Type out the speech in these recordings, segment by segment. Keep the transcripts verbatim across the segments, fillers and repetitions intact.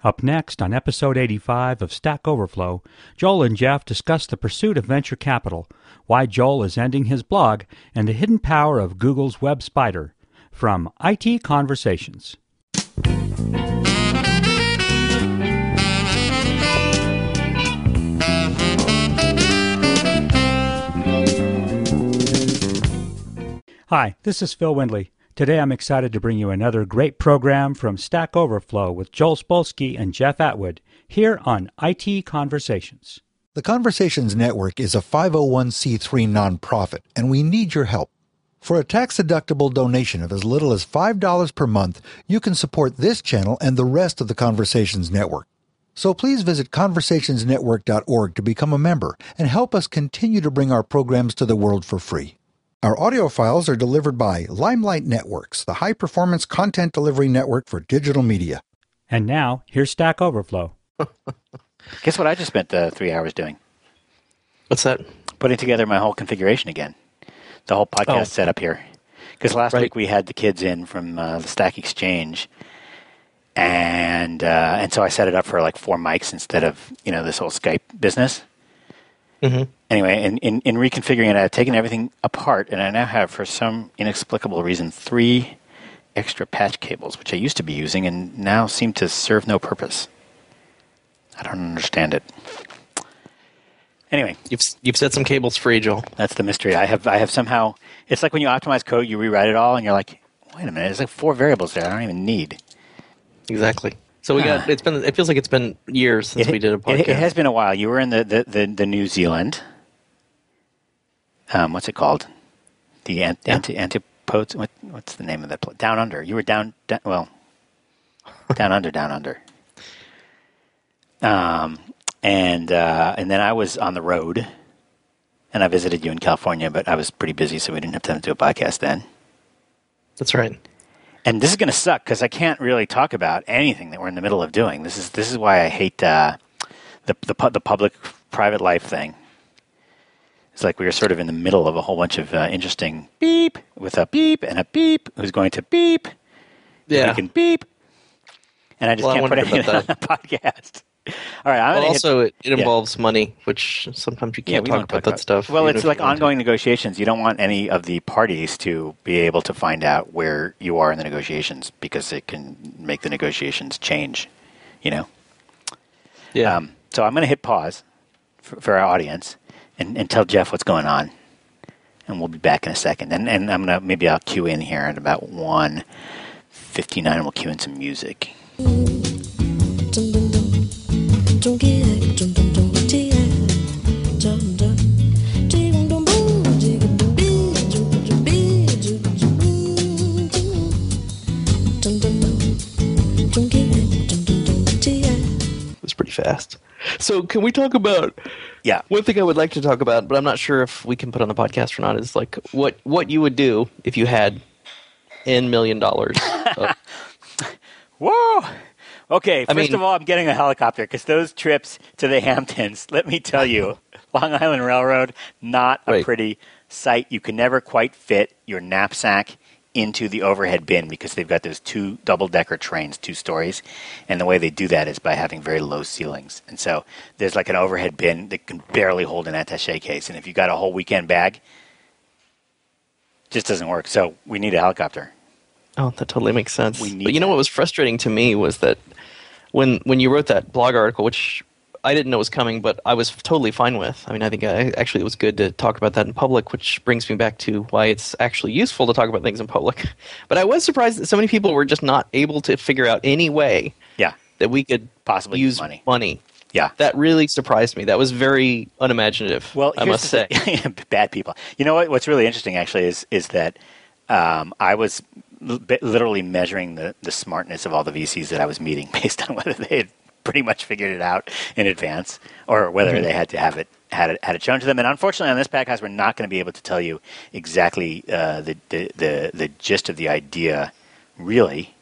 Up next on episode eighty-five of Stack Overflow, Joel and Jeff discuss the pursuit of venture capital, why Joel is ending his blog, and the hidden power of Google's Web Spider. From I T Conversations. Hi, this is Phil Windley. Today I'm excited to bring you another great program from Stack Overflow with Joel Spolsky and Jeff Atwood here on I T Conversations. The Conversations Network is a five oh one c three nonprofit, and we need your help. For a tax-deductible donation of as little as five dollars per month, you can support this channel and the rest of the Conversations Network. So please visit conversations network dot org to become a member and help us continue to bring our programs to the world for free. Our audio files are delivered by Limelight Networks, the high-performance content delivery network for digital media. And now, here's Stack Overflow. Guess what I just spent uh, three hours doing? What's that? Putting together my whole configuration again. The whole podcast Oh. setup here. Because last Right. week we had the kids in from uh, the Stack Exchange, and uh, and so I set it up for like four mics instead of, you know, this whole Skype business. Mm-hmm. Anyway, in, in, in reconfiguring it, I've taken everything apart, and I now have, for some inexplicable reason, three extra patch cables, which I used to be using and now seem to serve no purpose. I don't understand it. Anyway, You've you've set some cables free, Joel. that's the mystery. I have I have somehow, it's like when you optimize code, you rewrite it all, and you're like, wait a minute, there's like four variables there I don't even need. Exactly. So we got. It's been. It feels like it's been years since It, we did a podcast. it, it has been a while. You were in the, the, the, the New Zealand, um, what's it called? The ant, Yeah. anti, antipodes, what, what's the name of that place? Down Under. You were down, down well, down under, down under. Um, and, uh, and then I was on the road, and I visited you in California, but I was pretty busy, so we didn't have time to do a podcast then. That's right. And this is going to suck because I can't really talk about anything that we're in the middle of doing. This is this is why I hate uh, the the pu- the public private life thing. It's like we were sort of in the middle of a whole bunch of uh, interesting beep with a beep and a beep who's going to beep. Yeah. We can beep, and I just Well, I can't put wondered everything on about the podcast. All right, I'm Well, gonna also, hit, it, it involves money, which sometimes you yeah, can't we talk won't about that stuff. Well, even it's if like you want to. ongoing negotiations. You don't want any of the parties to be able to find out where you are in the negotiations because it can make the negotiations change, you know? Yeah. Um, so I'm going to hit pause for, for our audience and, and tell Jeff what's going on. And we'll be back in a second. And, and I'm going to, maybe I'll cue in here at about one fifty-nine and we'll cue in some music. It's pretty fast. So, can we talk about? Yeah. One thing I would like to talk about, but I'm not sure if we can put on the podcast or not, is like what what you would do if you had n million dollars. of- Whoa! Okay, I first mean- of all, I'm getting a helicopter because those trips to the Hamptons, let me tell you, Long Island Railroad, not a Right. pretty sight. You can never quite fit your knapsack into the overhead bin because they've got those two double-decker trains, two stories, and the way they do that is by having very low ceilings. And so there's like an overhead bin that can barely hold an attaché case, and if you got a whole weekend bag, it just doesn't work. So we need a helicopter. Oh, that totally makes sense. We need But you know that. what was frustrating to me was that when when you wrote that blog article, which I didn't know was coming, but I was totally fine with. I mean, I think I, actually it was good to talk about that in public, which brings me back to why it's actually useful to talk about things in public. But I was surprised that so many people were just not able to figure out any way Yeah, that we could possibly use money. money. Yeah. That really surprised me. That was very unimaginative, Well, I here's must the say. thing. Bad people. You know what? What's really interesting, actually, is is that um, I was l- literally measuring the, the smartness of all the V Cs that I was meeting based on whether they had pretty much figured it out in advance or whether Mm-hmm. they had to have it had it had it shown to them. And unfortunately, on this podcast, we're not going to be able to tell you exactly uh, the, the the the gist of the idea, really.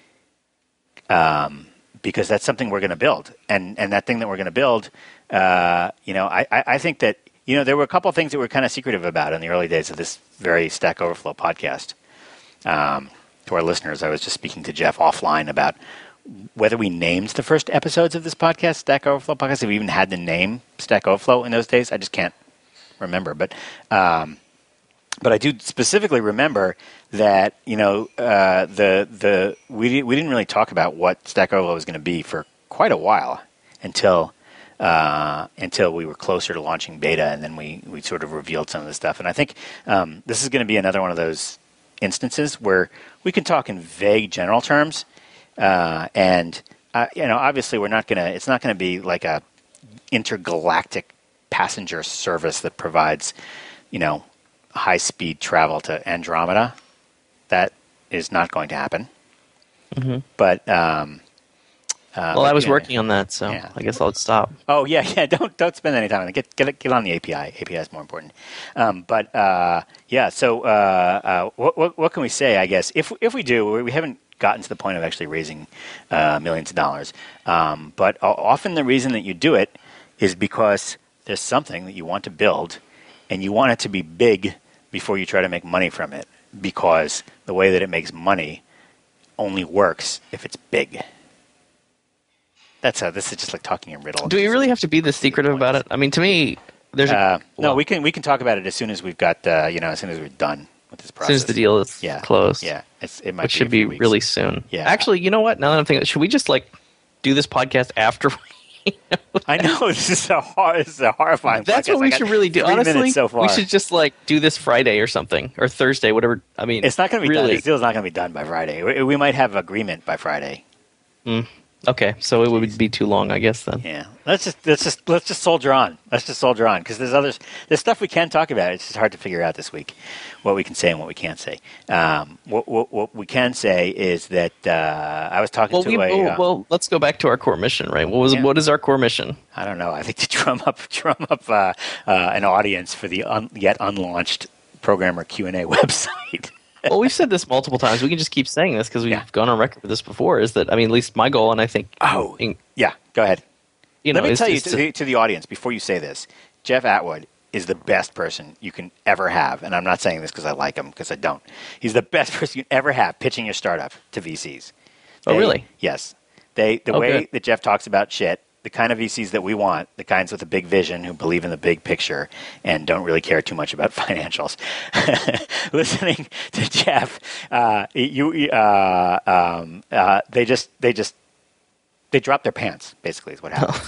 Um, because that's something we're going to build, and and that thing that we're going to build, uh, you know, I, I I think that you know there were a couple of things that were kind of secretive about in the early days of this very Stack Overflow podcast. Um, to our listeners, I was just speaking to Jeff offline about whether we named the first episodes of this podcast Stack Overflow podcast, if we even had the name Stack Overflow in those days. I just can't remember. But um, but I do specifically remember that, you know, uh, the the we we didn't really talk about what Stack Overflow was going to be for quite a while until uh, until we were closer to launching beta, and then we, we sort of revealed some of the stuff. And I think um, this is going to be another one of those instances where we can talk in vague general terms, uh, and uh, you know, obviously we're not going to. It's not going to be like a intergalactic passenger service that provides, you know, high speed travel to Andromeda. That is not going to happen. Mm-hmm. But um, uh, well, but, I was yeah, working on that, so yeah. I guess I'll stop. Oh yeah, yeah. Don't don't spend any time on it. Get get get on the A P I. A P I is more important. Um, but uh, yeah. So uh, uh, what, what what can we say? I guess if if we do, we haven't gotten to the point of actually raising uh, millions of dollars. Um, but often the reason that you do it is because there's something that you want to build, and you want it to be big before you try to make money from it. Because the way that it makes money only works if it's big. That's a, this is just like talking in riddle. Do we really have to be this secretive about it? I mean, to me, there's a, uh, well, no. We can we can talk about it as soon as we've got uh, you know as soon as we're done with this process. As soon as the deal is yeah. closed. Yeah, it's, it might which be should a few be weeks. really soon. Yeah. Actually, you know what? Now that I'm thinking, should we just like do this podcast after? We I know this is a hor- this is a horrifying. That's podcast. what we I got should really do. three Honestly, minutes so far. we should just like do this Friday or something, or Thursday, whatever. I mean, It's not going to be really. done. This deal's not going to be done by Friday. We, we might have agreement by Friday. Mm. Okay, so it would be too long, I guess. Then. Yeah, let's just let's just let's just soldier on. Let's just soldier on because there's others. There's stuff we can talk about. It's just hard to figure out this week what we can say and what we can't say. Um, what, what what we can say is that uh, I was talking Well, to we, a. well, uh, well, let's go back to our core mission, right? What was Yeah. what is our core mission? I don't know. I think to drum up drum up uh, uh, an audience for the un, yet unlaunched Programmer Q and A website. Well, we've said this multiple times. We can just keep saying this because we've Yeah. gone on record for this before. Is that I mean, at least my goal, and I think Oh, in, yeah. Go ahead. you know, Let me is, tell you is to, to- the, to the audience before you say this. Jeff Atwood is the best person you can ever have, and I'm not saying this because I like him, because I don't. He's the best person you can ever have pitching your startup to V Cs. Oh, They- really? Yes. They the Oh, way good. that Jeff talks about shit, the kind of V Cs that we want, the kinds with a big vision who believe in the big picture and don't really care too much about financials. Listening to Jeff, uh, you uh, um, uh, they just they just they drop their pants. Basically, is what happens.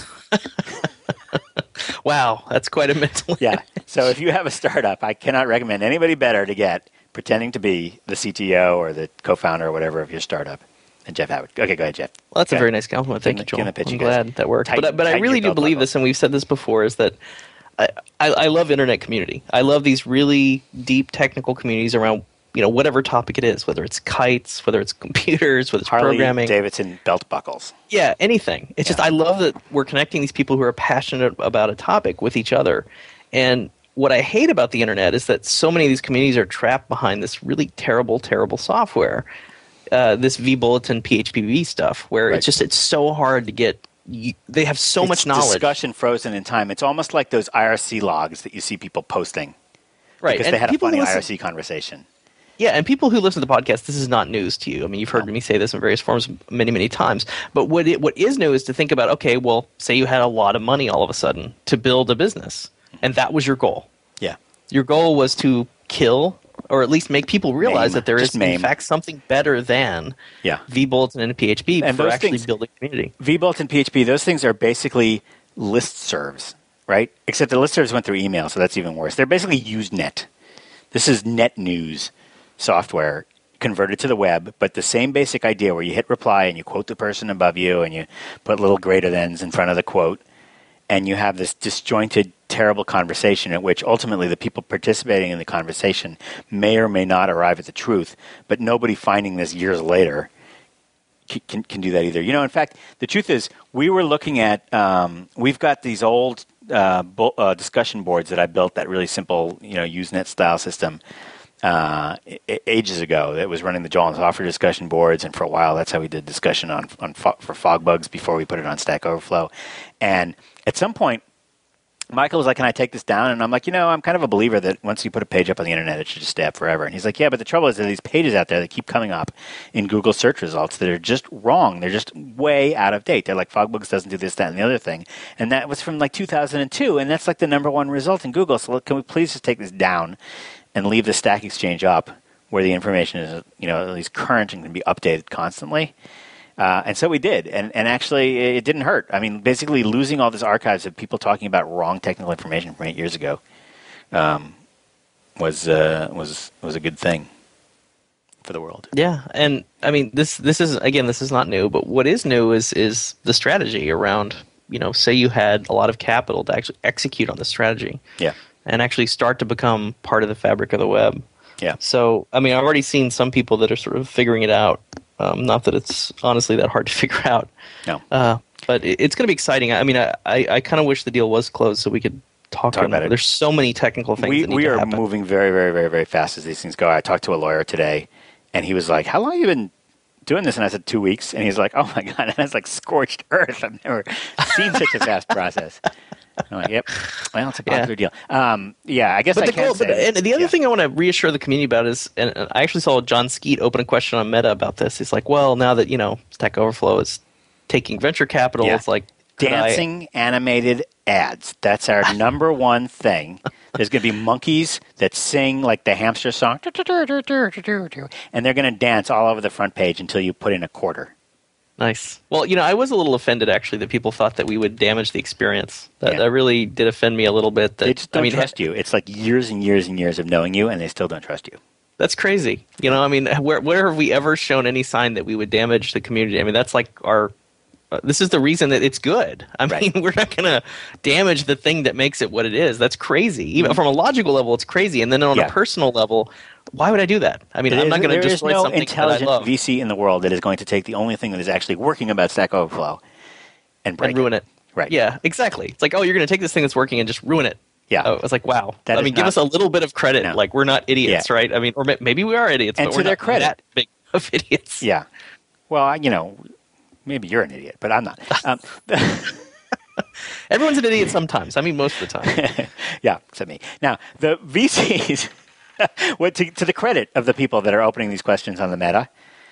wow, that's quite a mental. Yeah. So if you have a startup, I cannot recommend anybody better to get pretending to be the C T O or the co-founder or whatever of your startup than Jeff Atwood. Okay, go ahead, Jeff. Well, that's Go a very ahead. nice compliment. Give Thank you, him the- give him Joel. the pitch, I'm you guys. glad that worked. Tighten- but but I tighten really your do belt believe buckle. this, and we've said this before, is that I, I, I love internet community. I love these really deep technical communities around, you know, whatever topic it is, whether it's kites, whether it's computers, whether it's Harley programming. Davidson belt buckles. Yeah, anything. It's just Yeah. I love that we're connecting these people who are passionate about a topic with each other. And what I hate about the internet is that so many of these communities are trapped behind this really terrible, terrible software. Uh, this vBulletin P H P V stuff, where Right. it's just it's so hard to get. You, they have so It's much knowledge, discussion frozen in time. It's almost like those I R C logs that you see people posting right? because And they had a people who funny listen- I R C conversation. Yeah, and people who listen to the podcast, this is not news to you. I mean, you've heard me say this in various forms many, many times. But what it, what is new is to think about, okay, well, say you had a lot of money all of a sudden to build a business, and that was your goal. Yeah. Your goal was to kill, or at least make people realize Maim. that there is, Just maim. in fact, something better than Yeah. vBulletin and P H P And for those actually things- building community. vBulletin P H P, those things are basically listservs, right? Except the listservs went through email, so that's even worse. They're basically Usenet. This is net news software converted to the web, but the same basic idea where you hit reply and you quote the person above you and you put little greater thans in front of the quote, and you have this disjointed, terrible conversation at which ultimately the people participating in the conversation may or may not arrive at the truth, but nobody finding this years later can, can, can do that either. You know, in fact, the truth is we were looking at, um, we've got these old uh, bu- uh, discussion boards that I built, that really simple, you know, Usenet style system uh, a- ages ago that was running the Joel and Software discussion boards, and for a while that's how we did discussion on, on fo- for Fogbugs before we put it on Stack Overflow. And at some point, Michael was like, can I take this down? And I'm like, you know, I'm kind of a believer that once you put a page up on the internet, it should just stay up forever. And he's like, yeah, but the trouble is there are these pages out there that keep coming up in Google search results that are just wrong. They're just way out of date. They're like, FogBooks doesn't do this, that, and the other thing. And that was from like two thousand two, and that's like the number one result in Google. So look, can we please just take this down and leave the Stack Exchange up where the information is, you know, at least current and can be updated constantly? Uh, and so we did, and, and actually it didn't hurt. I mean, basically losing all these archives of people talking about wrong technical information from eight years ago um, was uh, was was a good thing for the world. Yeah, and I mean, this this is again, this is not new, but what is new is is the strategy around. You know, say you had a lot of capital to actually execute on the strategy, yeah, and actually start to become part of the fabric of the web. Yeah. So, I mean, I've already seen some people that are sort of figuring it out. Um, not that it's honestly that hard to figure out. No. Uh, but it, it's going to be exciting. I mean, I, I, I kind of wish the deal was closed so we could talk, Talk about it. There's so many technical things we that need we to are happen. moving very, very, very, very fast as these things go. I talked to a lawyer today, and he was like, how long have you been doing this? And I said, two weeks. And he's like, oh, my God. And that's like scorched earth. I've never seen such a fast process. I'm like, yep. Well, it's a popular Yeah. deal. Um, yeah, I guess But I the can goal, say. but, and the other yeah. thing I want to reassure the community about is, and and I actually saw John Skeet open a question on Meta about this. He's like, well, now that, you know, Stack Overflow is taking venture capital, Yeah. it's like, could I- Dancing animated ads. That's our number one thing. There's going to be monkeys that sing like the hamster song, and they're going to dance all over the front page until you put in a quarter. Nice. Well, you know, I was a little offended actually that people thought that we would damage the experience. That, Yeah. that really did offend me a little bit. That They just don't I mean, trust you. It's like years and years and years of knowing you, and they still don't trust you. That's crazy. You know, I mean, where where have we ever shown any sign that we would damage the community? I mean, that's like our. Uh, this is the reason that it's good. I mean, Right. we're not going to damage the thing that makes it what it is. That's crazy. Even from a logical level, it's crazy. And then on Yeah. a personal level, why would I do that? I mean, There I'm not is- going to there is destroy no something that I intelligent love V C in the world that is going to take the only thing that is actually working about Stack Overflow and break and ruin it. Right. Yeah, exactly. It's like, oh, you're going to take this thing that's working and just ruin it. Yeah. Oh, it's like, wow. That I is mean, give not- us a little bit of credit. No. Like, we're not idiots, Yeah. right? I mean, or ma- maybe we are idiots, And but to we're their not credit. that big of idiots. Yeah. Well, I- you know, maybe you're an idiot, but I'm not. Um, Everyone's an idiot sometimes. I mean, most of the time. yeah, except me. Now, the V Cs, what to, to the credit of the people that are opening these questions on the Meta,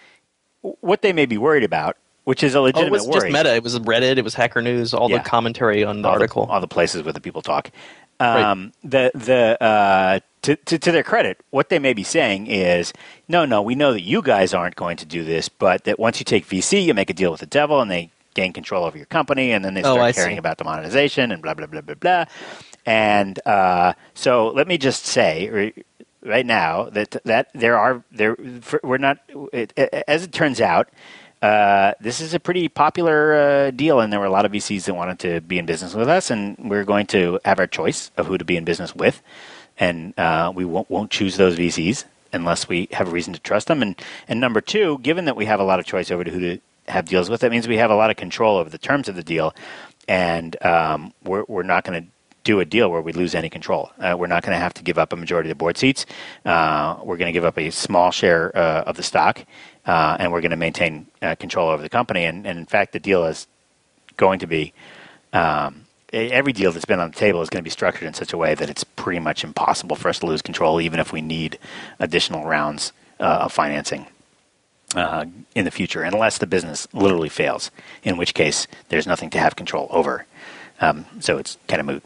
what they may be worried about, which is a Oh, it legitimate was just worry. Meta. It was Reddit. It was Hacker News. All Yeah. the commentary on the all article. The, all the places where the people talk. Um, The the uh, to, to to their credit, what they may be saying is, no, no, we know that you guys aren't going to do this, but that once you take V C, you make a deal with the devil, and they gain control over your company, and then they Oh, start I caring see. about the monetization and blah blah blah blah blah. And uh, so, let me just say. Re- Right now, that that there are there for, we're not it, as it turns out, uh, this is a pretty popular uh, deal, and there were a lot of V Cs that wanted to be in business with us, and we're going to have our choice of who to be in business with, and uh, we won't won't choose those V Cs unless we have a reason to trust them. And and number two, given that we have a lot of choice over to who to have deals with, that means we have a lot of control over the terms of the deal, and um, we're we're not going to do a deal where we lose any control. Uh, we're not going to have to give up a majority of the board seats. Uh, we're going to give up a small share uh, of the stock, uh, and we're going to maintain uh, control over the company. And, and in fact, the deal is going to be um, every deal that's been on the table is going to be structured in such a way that it's pretty much impossible for us to lose control, even if we need additional rounds uh, of financing uh, in the future, unless the business literally fails, in which case there's nothing to have control over. Um, so it's kind of moot.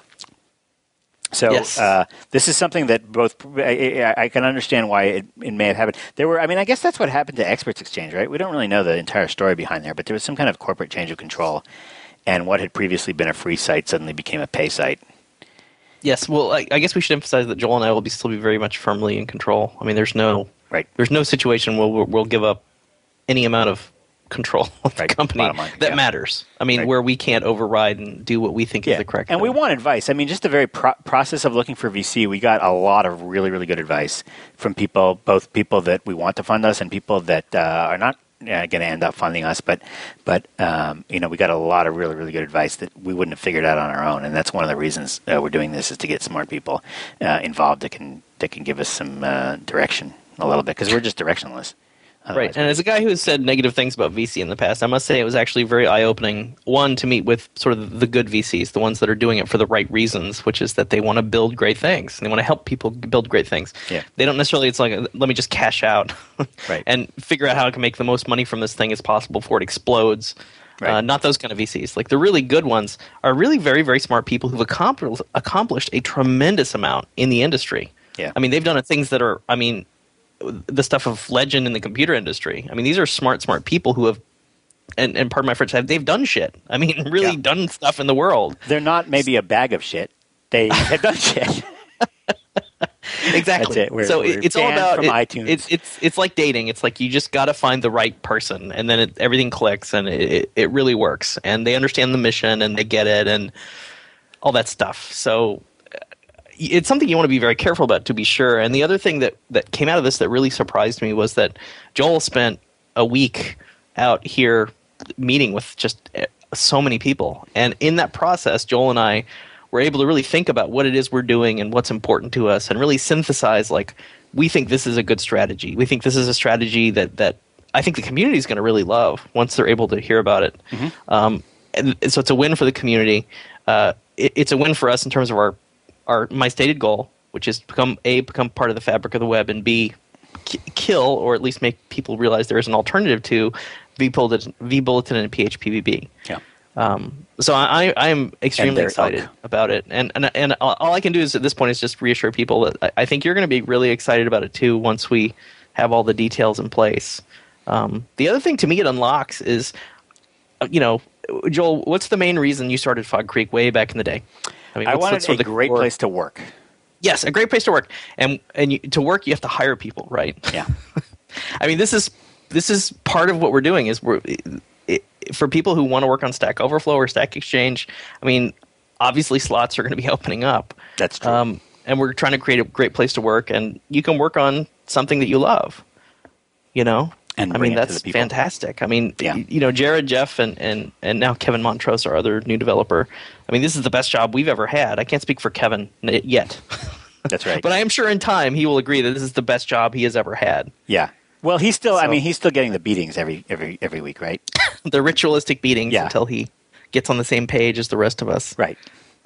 So Yes. uh, this is something that both I, I can understand why it, it may have happened. There were, I mean, I guess that's what happened to Experts Exchange, right? We don't really know the entire story behind there, but there was some kind of corporate change of control, and what had previously been a free site suddenly became a pay site. Yes. Well, I, I guess we should emphasize that Joel and I will be still be very much firmly in control. I mean, there's no Right. there's no situation where we'll, we'll give up any amount of control of Right. the company Bottom line, that yeah. matters. I mean, Right. where we can't override and do what we think is the correct and thing. we want advice. I mean, just the very pro- process of looking for V C, we got a lot of really, really good advice from people, both people that we want to fund us and people that uh, are not uh, going to end up funding us. But, but um, you know, we got a lot of really, really good advice that we wouldn't have figured out on our own. And that's one of the reasons uh, we're doing this, is to get smart people uh, involved that can that can give us some uh, direction a little bit, because we're just directionless. Otherwise, Right, and as a guy who has said negative things about V C in the past, I must say it was actually very eye-opening, one, to meet with sort of the good V Cs, the ones that are doing it for the right reasons, which is that they want to build great things, and they want to help people build great things. Yeah. They don't necessarily, it's like, let me just cash out Right. and figure out how I can make the most money from this thing as possible before it explodes. Right. Uh, not those kind of V Cs. Like, the really good ones are really very, very smart people who've accomplished, accomplished a tremendous amount in the industry. Yeah. I mean, they've done things that are, I mean, the stuff of legend in the computer industry. I mean, these are smart, smart people who have, and, and pardon my French, have, they've done shit. I mean, really Yeah. done stuff in the world. They're not maybe a bag of shit. They have done shit. Exactly. That's it. We're- so we're it, it's all banned about from it- iTunes. It's it's it's like dating. It's like you just got to find the right person, and then it, everything clicks, and it, it it really works. And they understand the mission, and they get it, and all that stuff. So it's something you want to be very careful about, to be sure. And the other thing that, that came out of this that really surprised me was that Joel spent a week out here meeting with just so many people. And in that process, Joel and I were able to really think about what it is we're doing and what's important to us, and really synthesize, like, we think this is a good strategy. We think this is a strategy that, that I think the community is going to really love once they're able to hear about it. Mm-hmm. Um, and so it's a win for the community. Uh, it, it's a win for us in terms of our Our my stated goal, which is to become a become part of the fabric of the web, and b k- kill or at least make people realize there is an alternative to vBulletin, vBulletin and P H P V B. Yeah. Um, so I I am extremely their excited elk. about it, and and and all I can do is at this point is just reassure people that I, I think you're going to be really excited about it too once we have all the details in place. Um, the other thing to me it unlocks is, uh, you know, Joel, what's the main reason you started Fog Creek way back in the day? I mean, I what's- wanted what's sort a of the great core- place to work. Yes, a great place to work, and and you, to work you have to hire people, right? Yeah. I mean, this is this is part of what we're doing. Is we're it, for people who want to work on Stack Overflow or Stack Exchange. I mean, obviously slots are going to be opening up. That's true. Um, and we're trying to create a great place to work, and you can work on something that you love. You know, And I bring mean it to that's the people. fantastic. I mean, Yeah. you know, Jared, Jeff, and, and, and now Kevin Montrose, our other new developer. I mean, this is the best job we've ever had. I can't speak for Kevin n- yet. That's right. But I am sure in time he will agree that this is the best job he has ever had. Yeah. Well, he's still. I So- mean, he's still getting the beatings every every every week, right? The ritualistic beatings Yeah. until he gets on the same page as the rest of us. Right.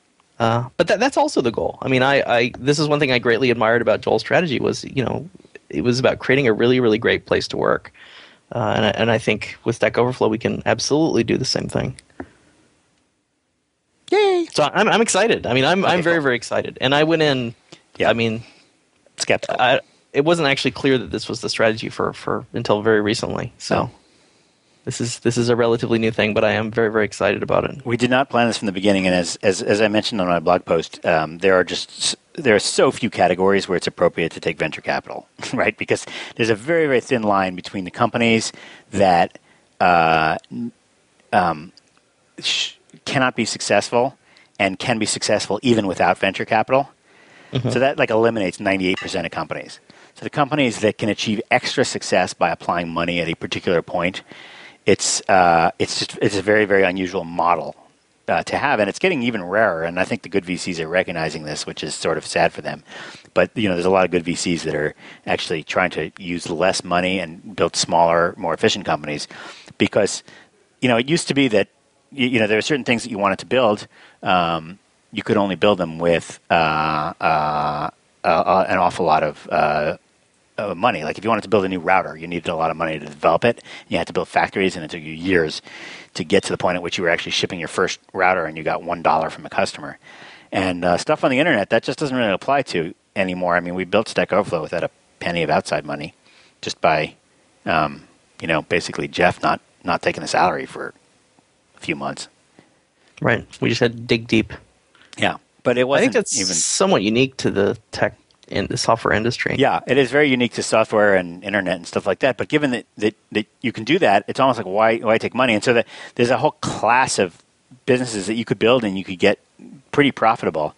Uh, but that, that's also the goal. I mean, I, I this is one thing I greatly admired about Joel's strategy was, you know, it was about creating a really, really great place to work. Uh, and, I, and I think with Stack Overflow, we can absolutely do the same thing. Yay! So I'm, I'm excited. I mean, I'm, I'm Okay, very, cool. very excited. And I went in, Yeah. I mean, Skeptical. I, it wasn't actually clear that this was the strategy for, for until very recently. So No. this is this is a relatively new thing, but I am very, very excited about it. We did not plan this from the beginning, and as as, as I mentioned on my blog post, um, there are just there are so few categories where it's appropriate to take venture capital, right? Because there's a very very thin line between the companies that uh, um, sh- cannot be successful and can be successful even without venture capital. Mm-hmm. So that like eliminates ninety-eight percent of companies. So the companies that can achieve extra success by applying money at a particular point, it's uh, it's just it's a very very unusual model uh, to have, and it's getting even rarer. And I think the good V Cs are recognizing this, which is sort of sad for them. But you know, there's a lot of good V Cs that are actually trying to use less money and build smaller, more efficient companies, because you know it used to be that you, you know there are certain things that you wanted to build. Um, you could only build them with uh, uh, uh, an awful lot of uh, uh, money. Like if you wanted to build a new router, you needed a lot of money to develop it. You had to build factories, and it took you years to get to the point at which you were actually shipping your first router, and you got one dollar from a customer. And uh, stuff on the internet that just doesn't really apply to anymore. I mean, we built Stack Overflow without a penny of outside money, just by um, you know basically Jeff not not taking a salary for a few months. Right. We just had to dig deep. Yeah, but it I wasn't think that's even. somewhat unique to the tech in the software industry. Yeah, it is very unique to software and internet and stuff like that. But given that, that, that you can do that, it's almost like why why take money? And so that there's a whole class of businesses that you could build and you could get pretty profitable,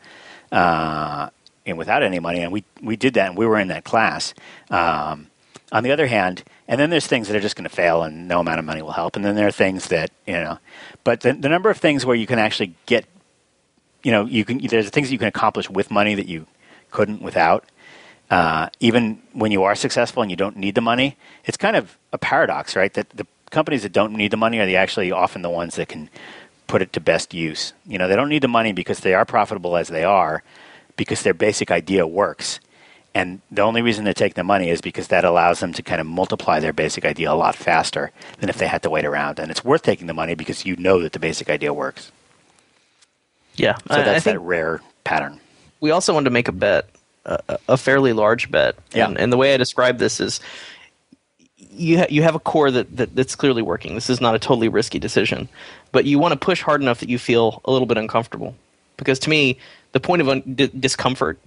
uh, and without any money. And we we did that, and we were in that class. Um, on the other hand, and then there's things that are just going to fail, and no amount of money will help. And then there are things that you know, but the, the number of things where you can actually get, you know, you can there's things that you can accomplish with money that you couldn't without. uh, even when you are successful and you don't need the money, it's kind of a paradox, right? That the companies that don't need the money are the actually often the ones that can put it to best use. You know, they don't need the money because they are profitable as they are, because their basic idea works. And the only reason they take the money is because that allows them to kind of multiply their basic idea a lot faster than if they had to wait around. And it's worth taking the money because you know that the basic idea works. Yeah. So that's I, I think that rare pattern. We also wanted to make a bet, a, a fairly large bet. Yeah. And, and the way I describe this is you, ha- you have a core that, that that's clearly working. This is not a totally risky decision. But you want to push hard enough that you feel a little bit uncomfortable. Because to me, the point of un- d- discomfort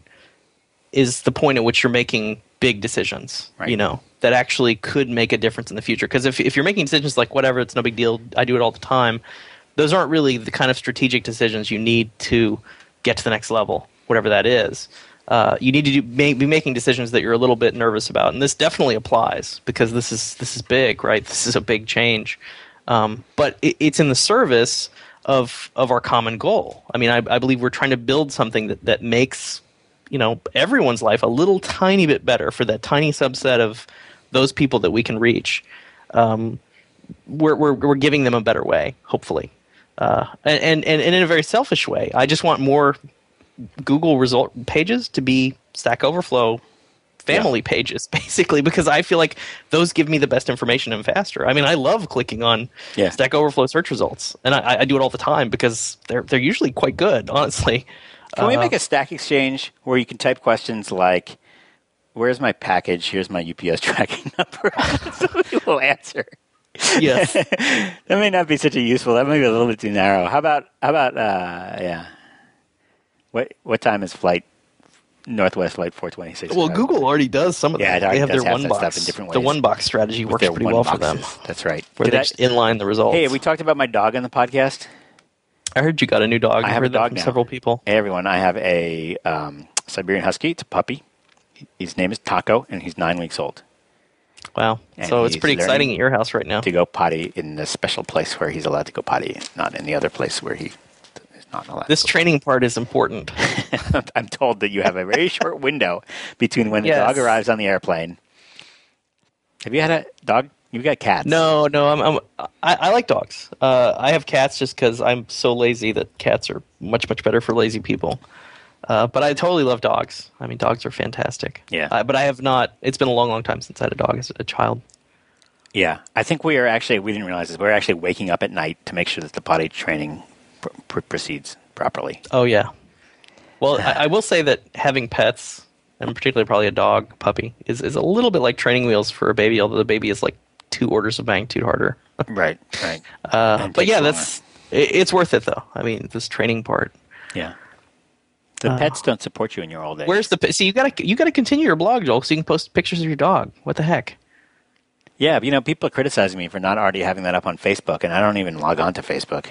is the point at which you're making big decisions, right. you know, that actually could make a difference in the future. Because if if you're making decisions like, whatever, it's no big deal, I do it all the time, those aren't really the kind of strategic decisions you need to get to the next level, whatever that is. Uh, you need to do, may, be making decisions that you're a little bit nervous about. And this definitely applies because this is this is big, right? This is a big change. Um, but it, it's in the service of of our common goal. I mean, I, I believe we're trying to build something that, that makes you know, everyone's life a little tiny bit better for that tiny subset of those people that we can reach. Um, we're, we're, we're giving them a better way, hopefully. Uh, and, and, and in a very selfish way. I just want more Google result pages to be Stack Overflow family yeah. pages, basically, because I feel like those give me the best information and faster. I mean, I love clicking on yeah. Stack Overflow search results, and I, I do it all the time because they're they're usually quite good, honestly. Can we make a Stack Exchange where you can type questions like, where's my package? Here's my U P S tracking number. Somebody will answer. Yes. That may not be such a useful. That may be a little bit too narrow. How about, how about, uh, yeah. What what time is flight, Northwest Flight four twenty-six? Well, Google already does some of yeah, that. They have their one box. Stuff in different ways. The one box strategy works pretty well boxes. for them. That's right. Where Did they I, just inline the results. Hey, have we talked about my dog on the podcast? I heard you got a new dog. I I have heard a dog that from now. several people. Hey, everyone. I have a um, Siberian Husky. It's a puppy. His name is Taco, and he's nine weeks old. Wow. And so it's pretty exciting learning at your house right now. to go potty in the special place where he's allowed to go potty, not in the other place where he is not allowed This to go training part is important. I'm told that you have a very short window between when the Yes. dog arrives on the airplane. Have you had a dog? You've got cats. No, no, I'm, I'm I, I like dogs. Uh, I have cats just because I'm so lazy that cats are much, much better for lazy people. Uh, but I totally love dogs. I mean, dogs are fantastic. Yeah. Uh, but I have not. It's been a long, long time since I had a dog as a child. Yeah, I think we are actually. We didn't realize this. We're actually waking up at night to make sure that the potty training pr- pr- proceeds properly. Oh yeah. Well, I, I will say that having pets, and particularly probably a dog, puppy, is is a little bit like training wheels for a baby. Although the baby is like two orders of magnitude harder. Right, right. Uh, but yeah, that's it, it's worth it though. I mean, this training part. Yeah. The uh, pets don't support you in your old age. Where's the see? You gotta you gotta continue your blog, Joel, so you can post pictures of your dog. What the heck? Yeah, but, you know, people are criticizing me for not already having that up on Facebook, and I don't even log on to Facebook.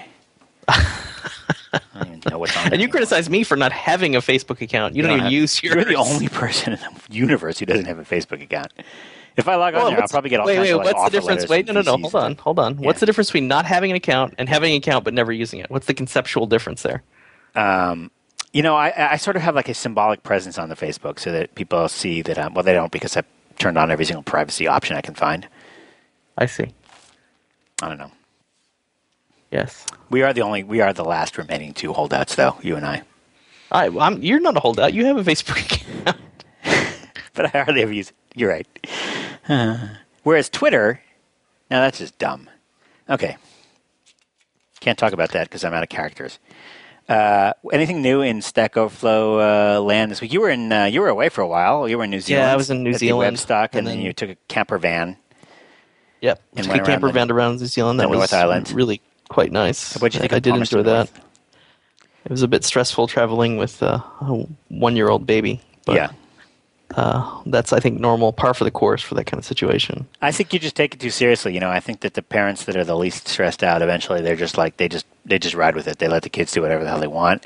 I don't even know what's on there. And you criticize me for not having a Facebook account. You, you don't, don't even have, use yours. You're the only person in the universe who doesn't have a Facebook account. If I log on well, there, I'll probably get all wait, kinds wait, of like, what's the difference? Wait, no, no, no. Hold on, hold on. Yeah. What's the difference between not having an account and having an account but never using it? What's the conceptual difference there? Um, you know, I, I sort of have like a symbolic presence on the Facebook so that people see that I'm, well, they don't because I turned on every single privacy option I can find. I see. I don't know. Yes. We are the only, we are the last remaining two holdouts, though, you and I. I I'm, you're not a holdout. You have a Facebook account. But I hardly ever use it. You're right. Uh, whereas Twitter, now that's just dumb. Okay. Can't talk about that because I'm out of characters. Uh, anything new in Stack Overflow uh, land this week? You were in, uh, you were away for a while. You were in New Zealand. Yeah, I was in New Zealand. Webstock, and, and then, then you took a camper van. Yep, and took a camper the, van around New Zealand. That was North Island. really quite nice. What'd you think I, of I did Palmerston enjoy North? that. It was a bit stressful traveling with uh, a one-year-old baby. But, yeah. Uh, that's, I think, normal, par for the course for that kind of situation. I think you just take it too seriously. You know, I think that the parents that are the least stressed out, eventually, they're just like, they just they just ride with it. They let the kids do whatever the hell they want.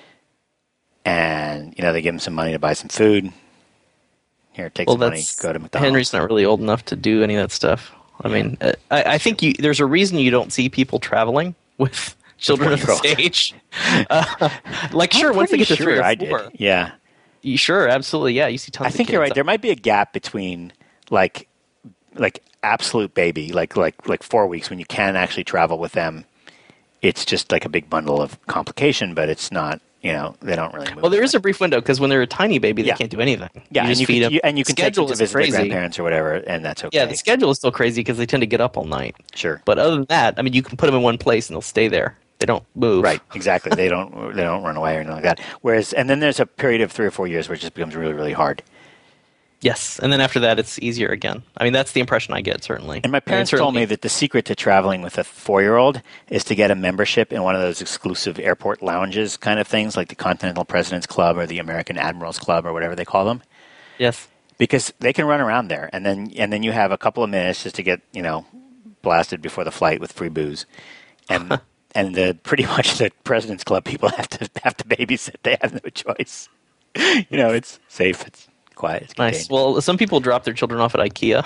And, you know, they give them some money to buy some food. Here, take well, some money, go to McDonald's. Henry's not really old enough to do any of that stuff. I mean, I, I think you, there's a reason you don't see people traveling with children of this age. Uh, like, sure, once they get to sure three or I four. did. Yeah. You sure, absolutely, yeah. You see tons. I think of you're kids. right. There might be a gap between like like absolute baby, like like like four weeks when you can actually travel with them. It's just like a big bundle of complication, but it's not. You know, they don't really move. Well, there is much. a brief window because when they're a tiny baby, they Yeah. can't do anything. Yeah, you and just you feed can, them. you, and you can take them Schedule to is visit their crazy. grandparents or whatever, and that's okay. Yeah, the schedule is still crazy because they tend to get up all night. Sure. But other than that, I mean, you can put them in one place and they'll stay there. They don't move. Right, exactly. They don't they don't run away or anything like that. Whereas, and then there's a period of three or four years where it just becomes really, really hard. Yes, and then after that, it's easier again. I mean, that's the impression I get, certainly. And my parents certainly, told me that the secret to traveling with a four-year-old is to get a membership in one of those exclusive airport lounges kind of things, like the Continental President's Club or the American Admirals Club or whatever they call them. Yes. Because they can run around there, and then and then you have a couple of minutes just to get, you know, blasted before the flight with free booze. And and the pretty much the President's Club people have to have to babysit. They have no choice. You know, it's safe. It's quiet. It's Nice. Well, some people drop their children off at IKEA.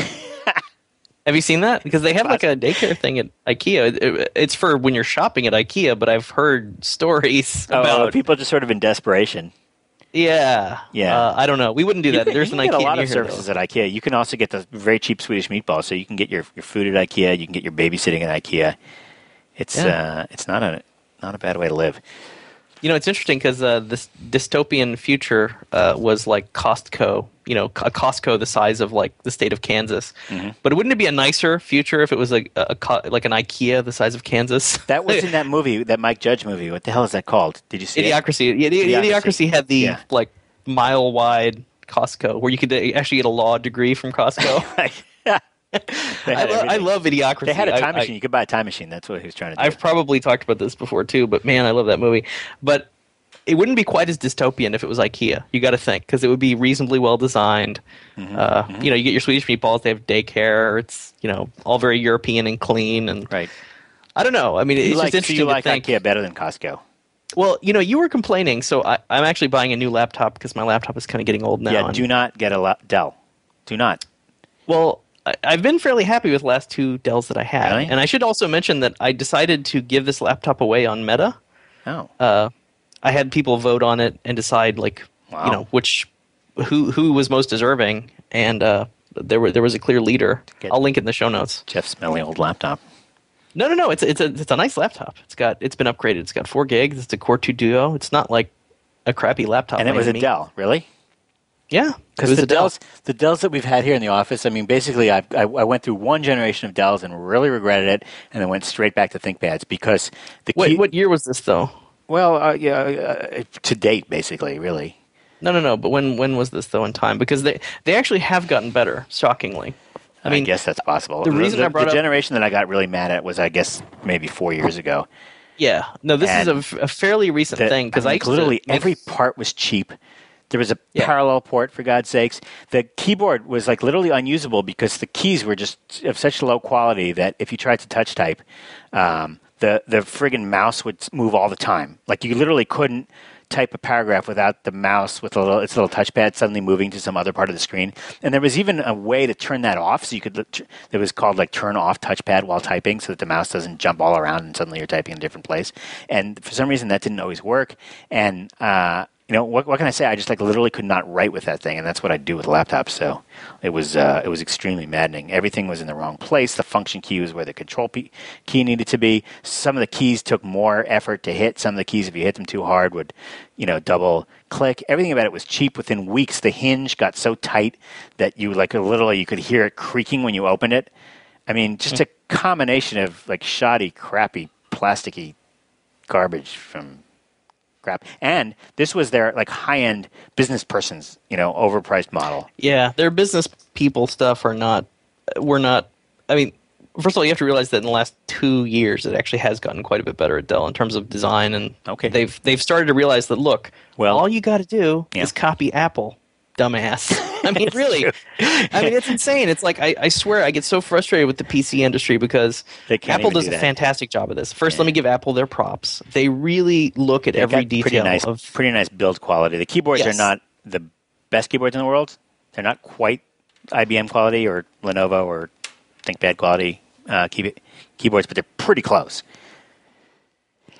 Have you seen that? Because they have like a daycare thing at IKEA. It- it- it's for when you're shopping at IKEA, but I've heard stories Oh, about people just sort of in desperation. Yeah. Yeah. Uh, I don't know. We wouldn't do You that. can, There's you an can IKEA get a lot near of here, services though. at IKEA. You can also get the very cheap Swedish meatballs, so you can get your, your food at IKEA. You can get your babysitting at IKEA. It's Yeah. uh, it's not a not a bad way to live. You know, it's interesting because uh, this dystopian future uh, was like Costco, you know, a Costco the size of like the state of Kansas. Mm-hmm. But wouldn't it be a nicer future if it was like a, a, co- like an IKEA the size of Kansas? That was in that movie, that Mike Judge movie. What the hell is that called? Did you see it? Idiocracy. Yeah, the, Idiocracy. Idiocracy had the Yeah. like mile wide Costco where you could uh, actually get a law degree from Costco. Right. They I, had lo- I everything. love Idiocracy. They had a I- time I- machine. You could buy a time machine. That's what he was trying to do. I've probably talked about this before too, but man, I love that movie. But it wouldn't be quite as dystopian if it was IKEA. You got to think because it would be reasonably well designed. Mm-hmm, uh, You know, you get your Swedish meatballs. They have daycare. It's you know all very European and clean. And right. I don't know. I mean, it's You like, just so interesting you like to think. IKEA better than Costco? Well, you know, you were complaining, so I, I'm actually buying a new laptop because my laptop is kind of getting old now. Yeah. and- Do not get a la- Dell. Do not. Well, I- I've been fairly happy with the last two Dells that I had. Really? And I should also mention that I decided to give this laptop away on Meta. Oh. Uh, I had people vote on it and decide, like, Wow. you know, which who who was most deserving, and uh, there were there was a clear leader. Get- I'll link it in the show notes. Jeff's smelly old laptop. No, no, no. It's it's a it's a nice laptop. It's got it's been upgraded. It's got four gigs. It's a Core two Duo. It's not like a crappy laptop. And it by was a any means. Dell, really? Yeah, it Because was the a Dell. Dells, the Dells that we've had here in the office, I mean, basically, I, I I went through one generation of Dells and really regretted it, and then went straight back to ThinkPads because the key. Wait, what year was this though? Well, uh, yeah, uh, to date, basically, really. No, no, no. But when when was this though in time? Because they they actually have gotten better, shockingly. I I, mean, guess that's possible. the reason the, I brought the up- generation that I got really mad at was, I guess, maybe four years ago. yeah. No, this is And a, f- a fairly recent The- thing because I, mean, used to literally make- every part was cheap. There was a Yeah. parallel port, for God's sakes. The keyboard was like literally unusable because the keys were just of such low quality that if you tried to touch type, um, the the friggin' mouse would move all the time. Like you literally couldn't type a paragraph without the mouse with a little, its little touchpad suddenly moving to some other part of the screen. And there was even a way to turn that off, so you could. It was called like turn off touchpad while typing, so that the mouse doesn't jump all around and suddenly you're typing in a different place. And for some reason, that didn't always work. And uh, you know, what, what can I say? I just like literally could not write with that thing, and that's what I do with laptops. So it was uh, it was extremely maddening. Everything was in the wrong place. The function key was where the control p- key needed to be. Some of the keys took more effort to hit. Some of the keys, if you hit them too hard, would you know double click. Everything about it was cheap. Within weeks, the hinge got so tight that you like literally you could hear it creaking when you opened it. I mean, just a combination of like shoddy, crappy, plasticky garbage from. Crap. And this was their like high-end business person's, you know, overpriced model. Yeah, their business people stuff are not. We're not. I mean, first of all, you have to realize that in the last two years, it actually has gotten quite a bit better at Dell in terms of design, and Okay. they've they've started to realize that look, Well- all you got to do Yeah. is copy Apple, dumbass. I mean, really. I mean, it's insane. It's like I, I swear I get so frustrated with the P C industry because They can't Apple even does do a that. fantastic job of this. First, let me give Apple their props. They really look at They've every got detail pretty nice, of. pretty nice build quality. The keyboards Yes. are not the best keyboards in the world. They're not quite I B M quality or Lenovo or ThinkPad quality uh, key, keyboards, but they're pretty close.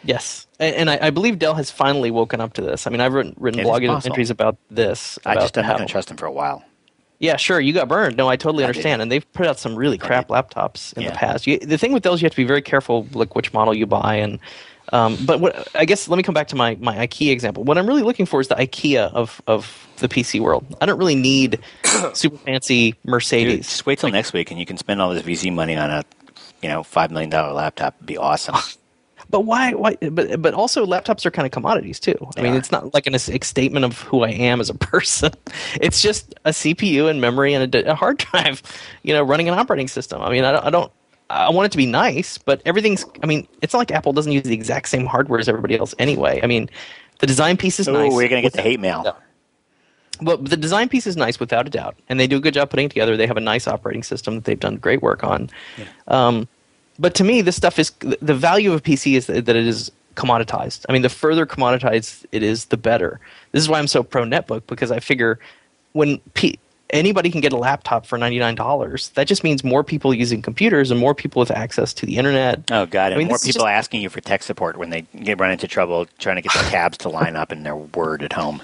Yes, and, and I, I believe Dell has finally woken up to this. I mean, I've written, written It blog is possible. entries about this. I about just I'm how, not going to trust them for a while. Yeah, sure, you got burned. No, I totally I understand. did. And they've put out some really crap laptops in Yeah. the past. You, the thing with those, you have to be very careful, like which model you buy. And um, but what I guess let me come back to my, my IKEA example. What I'm really looking for is the IKEA of, of the P C world. I don't really need super fancy Mercedes. Dude, just wait till next week, and you can spend all this V C money on a, you know, five million dollar laptop. It'd be awesome. But why? Why? But but also, laptops are kind of commodities too. I They mean, are. it's not like an, a statement of who I am as a person. It's just a C P U and memory and a, a hard drive, you know, running an operating system. I mean, I don't, I don't. I want it to be nice, but everything's. I mean, it's not like Apple doesn't use the exact same hardware as everybody else anyway. I mean, the design piece is Oh, nice. we're going to get the hate mail. Well, the design piece is nice without a doubt, and they do a good job putting it together. They have a nice operating system that they've done great work on. Yeah. Um, but to me, this stuff is the value of a P C is that, that it is commoditized. I mean, the further commoditized it is, the better. This is why I'm so pro netbook, because I figure when P- anybody can get a laptop for ninety-nine dollars, that just means more people using computers and more people with access to the internet. Oh, God. And I mean, more this is people just- asking you for tech support when they get run into trouble trying to get the tabs to line up in their Word at home.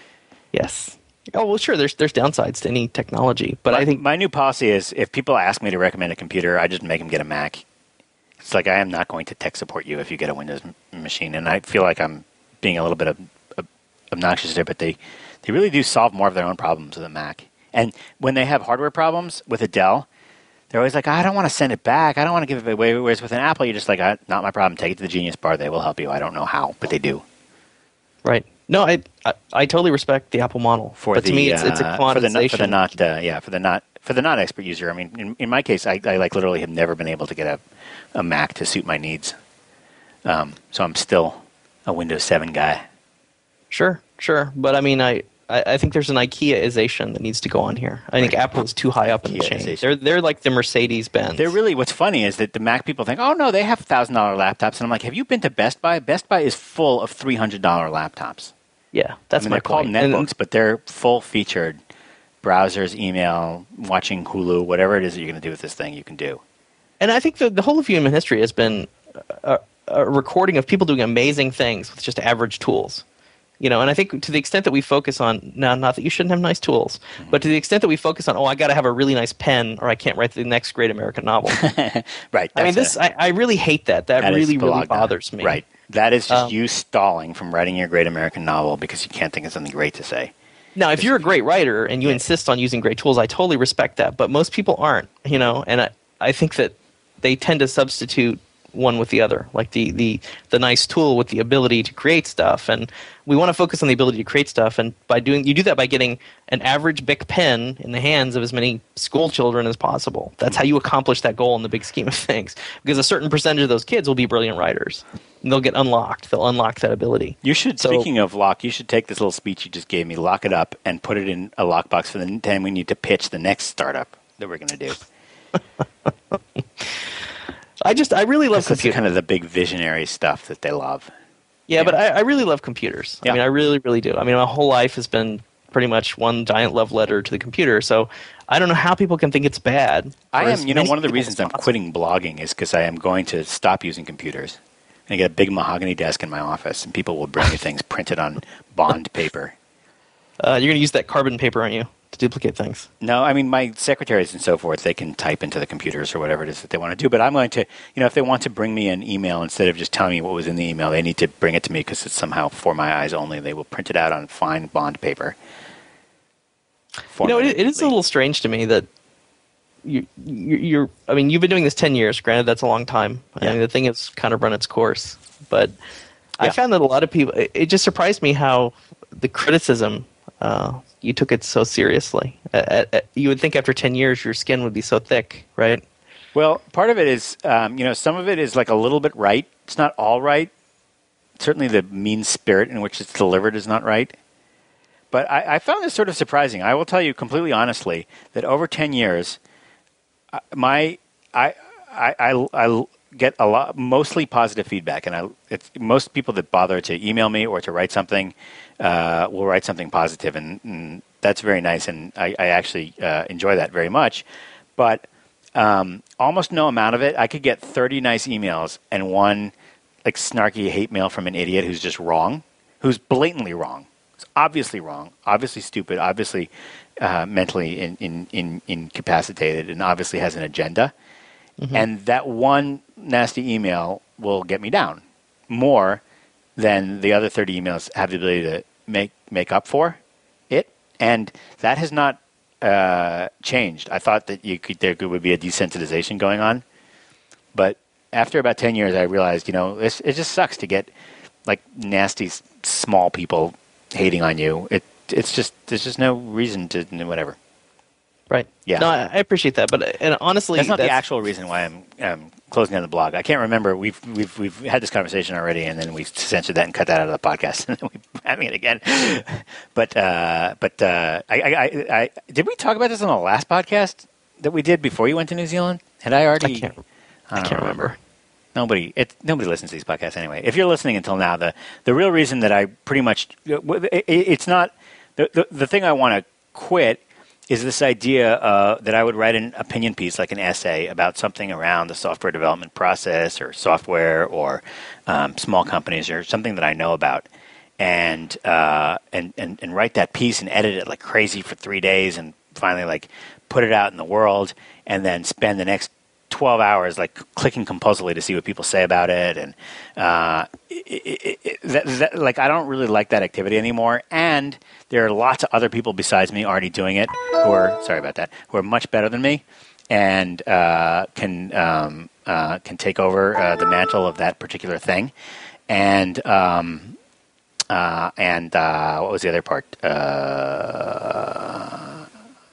Yes. Oh, well, sure, there's there's downsides to any technology, but my, I think my new policy is if people ask me to recommend a computer, I just make them get a Mac. It's like I am not going to tech support you if you get a Windows m- machine. And I feel like I'm being a little bit of, of obnoxious there, but they, they really do solve more of their own problems with a Mac. And when they have hardware problems with a Dell, they're always like, I don't want to send it back. I don't want to give it away. Whereas with an Apple, you're just like, I, not my problem. Take it to the Genius Bar. They will help you. I don't know how, but they do. right. No, I, I I totally respect the Apple model, For but the, to me, it's, it's a uh, for the not, commoditization. for the not uh, yeah for the not for the not expert user. I mean, in, in my case, I, I like literally have never been able to get a, a Mac to suit my needs. Um, so I'm still a Windows seven guy. Sure, sure, but I mean, I, I, I think there's an IKEAization that needs to go on here. I think Right. Apple is too high up in the chain. IKEAization. They're they're like the Mercedes Benz. They're really what's funny is that the Mac people think, oh no, they have thousand dollar laptops, and I'm like, have you been to Best Buy? Best Buy is full of three hundred dollar laptops. yeah, that's I mean, my they're called point. netbooks, And- but they're full featured browsers, email, watching Hulu, whatever it is that you're going to do with this thing, you can do. And I think the, the whole of human history has been a, a recording of people doing amazing things with just average tools. You know, and I think to the extent that we focus on, now, not that you shouldn't have nice tools, Mm-hmm. but to the extent that we focus on, oh, I got to have a really nice pen or I can't write the next great American novel. Right. I mean, that's this a- I, I really hate that. That, that is really, really Bologna. bothers me. Right. That is just Um, you stalling from writing your great American novel because you can't think of something great to say. Now, if you're a great writer and you insist on using great tools, I totally respect that. But most people aren't, you know, and I, I think that they tend to substitute one with the other, like the, the, the nice tool with the ability to create stuff. And we want to focus on the ability to create stuff. And by doing, you do that by getting an average Bic pen in the hands of as many school children as possible. That's how you accomplish that goal in the big scheme of things. Because a certain percentage of those kids will be brilliant writers. And they'll get unlocked. They'll unlock that ability. You should, So- speaking of lock, you should take this little speech you just gave me, lock it up, and put it in a lockbox for the time we need to pitch the next startup that we're going to do. I just, I really love That's computers. kind of the big visionary stuff that they love. Yeah, Yeah. but I, I really love computers. Yeah. I mean, I really, really do. I mean, my whole life has been pretty much one giant love letter to the computer. So I don't know how people can think it's bad. I for am, as you know, many one of the people reasons as I'm possible. quitting blogging is because I am going to stop using computers. And get a big mahogany desk in my office, and people will bring me things printed on bond paper. Uh, you're going to use that carbon paper, aren't you, to duplicate things? No, I mean, my secretaries and so forth, they can type into the computers or whatever it is that they want to do. But I'm going to, you know, if they want to bring me an email instead of just telling me what was in the email, they need to bring it to me because it's somehow for my eyes only. They will print it out on fine bond paper. You know, it, it is a little strange to me that you, you, you're, I mean, you've been doing this ten years. Granted, that's a long time. I Yeah. mean, the thing has kind of run its course. But I Yeah. found that a lot of people, it, it just surprised me how the criticism, uh, you took it so seriously. Uh, uh, you would think after ten years your skin would be so thick, right? Well, part of it is, um, you know, some of it is like a little bit right. It's not all right. Certainly the mean spirit in which it's delivered is not right. But I, I found this sort of surprising. I will tell you completely honestly that over ten years, uh, my I, I, I, I get a lot, mostly positive feedback. And I, it's, most people that bother to email me or to write something uh, will write something positive, and, and that's very nice. And I, I actually uh, enjoy that very much. But um, almost no amount of it. I could get thirty nice emails and one like snarky hate mail from an idiot who's just wrong, who's blatantly wrong. It's obviously wrong, obviously stupid, obviously uh, mentally in, in, in, incapacitated, and obviously has an agenda. Mm-hmm. And that one nasty email will get me down more than the other thirty emails have the ability to make make up for it. And that has not uh, changed. I thought that you could, there would be a desensitization going on. But after about ten years, I realized, you know, it's, it just sucks to get like nasty small people hating on you. It It's just, there's just no reason to, whatever. Right. Yeah. No, I appreciate that, but and honestly, that's not that's, the actual reason why I'm um, closing down the blog. I can't remember. We've we've we've had this conversation already, and then we censored that and cut that out of the podcast, and then we're having it again. But uh, but uh, I, I, I, I did we talk about this on the last podcast that we did before you went to New Zealand? Had I already? I can't. I, I can't remember. remember. Nobody, it, nobody listens to these podcasts anyway. If you're listening until now, the the real reason that I pretty much it, it's not the the, the thing I want to quit is this idea uh, that I would write an opinion piece, like an essay, about something around the software development process or software or um, small companies or something that I know about, and, uh, and and and write that piece and edit it like crazy for three days and finally like put it out in the world and then spend the next twelve hours like clicking compulsively to see what people say about it. And uh, it, it, it, that, that, like I don't really like that activity anymore. And there are lots of other people besides me already doing it who are, sorry about that, who are much better than me and uh, can um, uh, can take over uh, the mantle of that particular thing. And um, uh, and uh, what was the other part? Uh,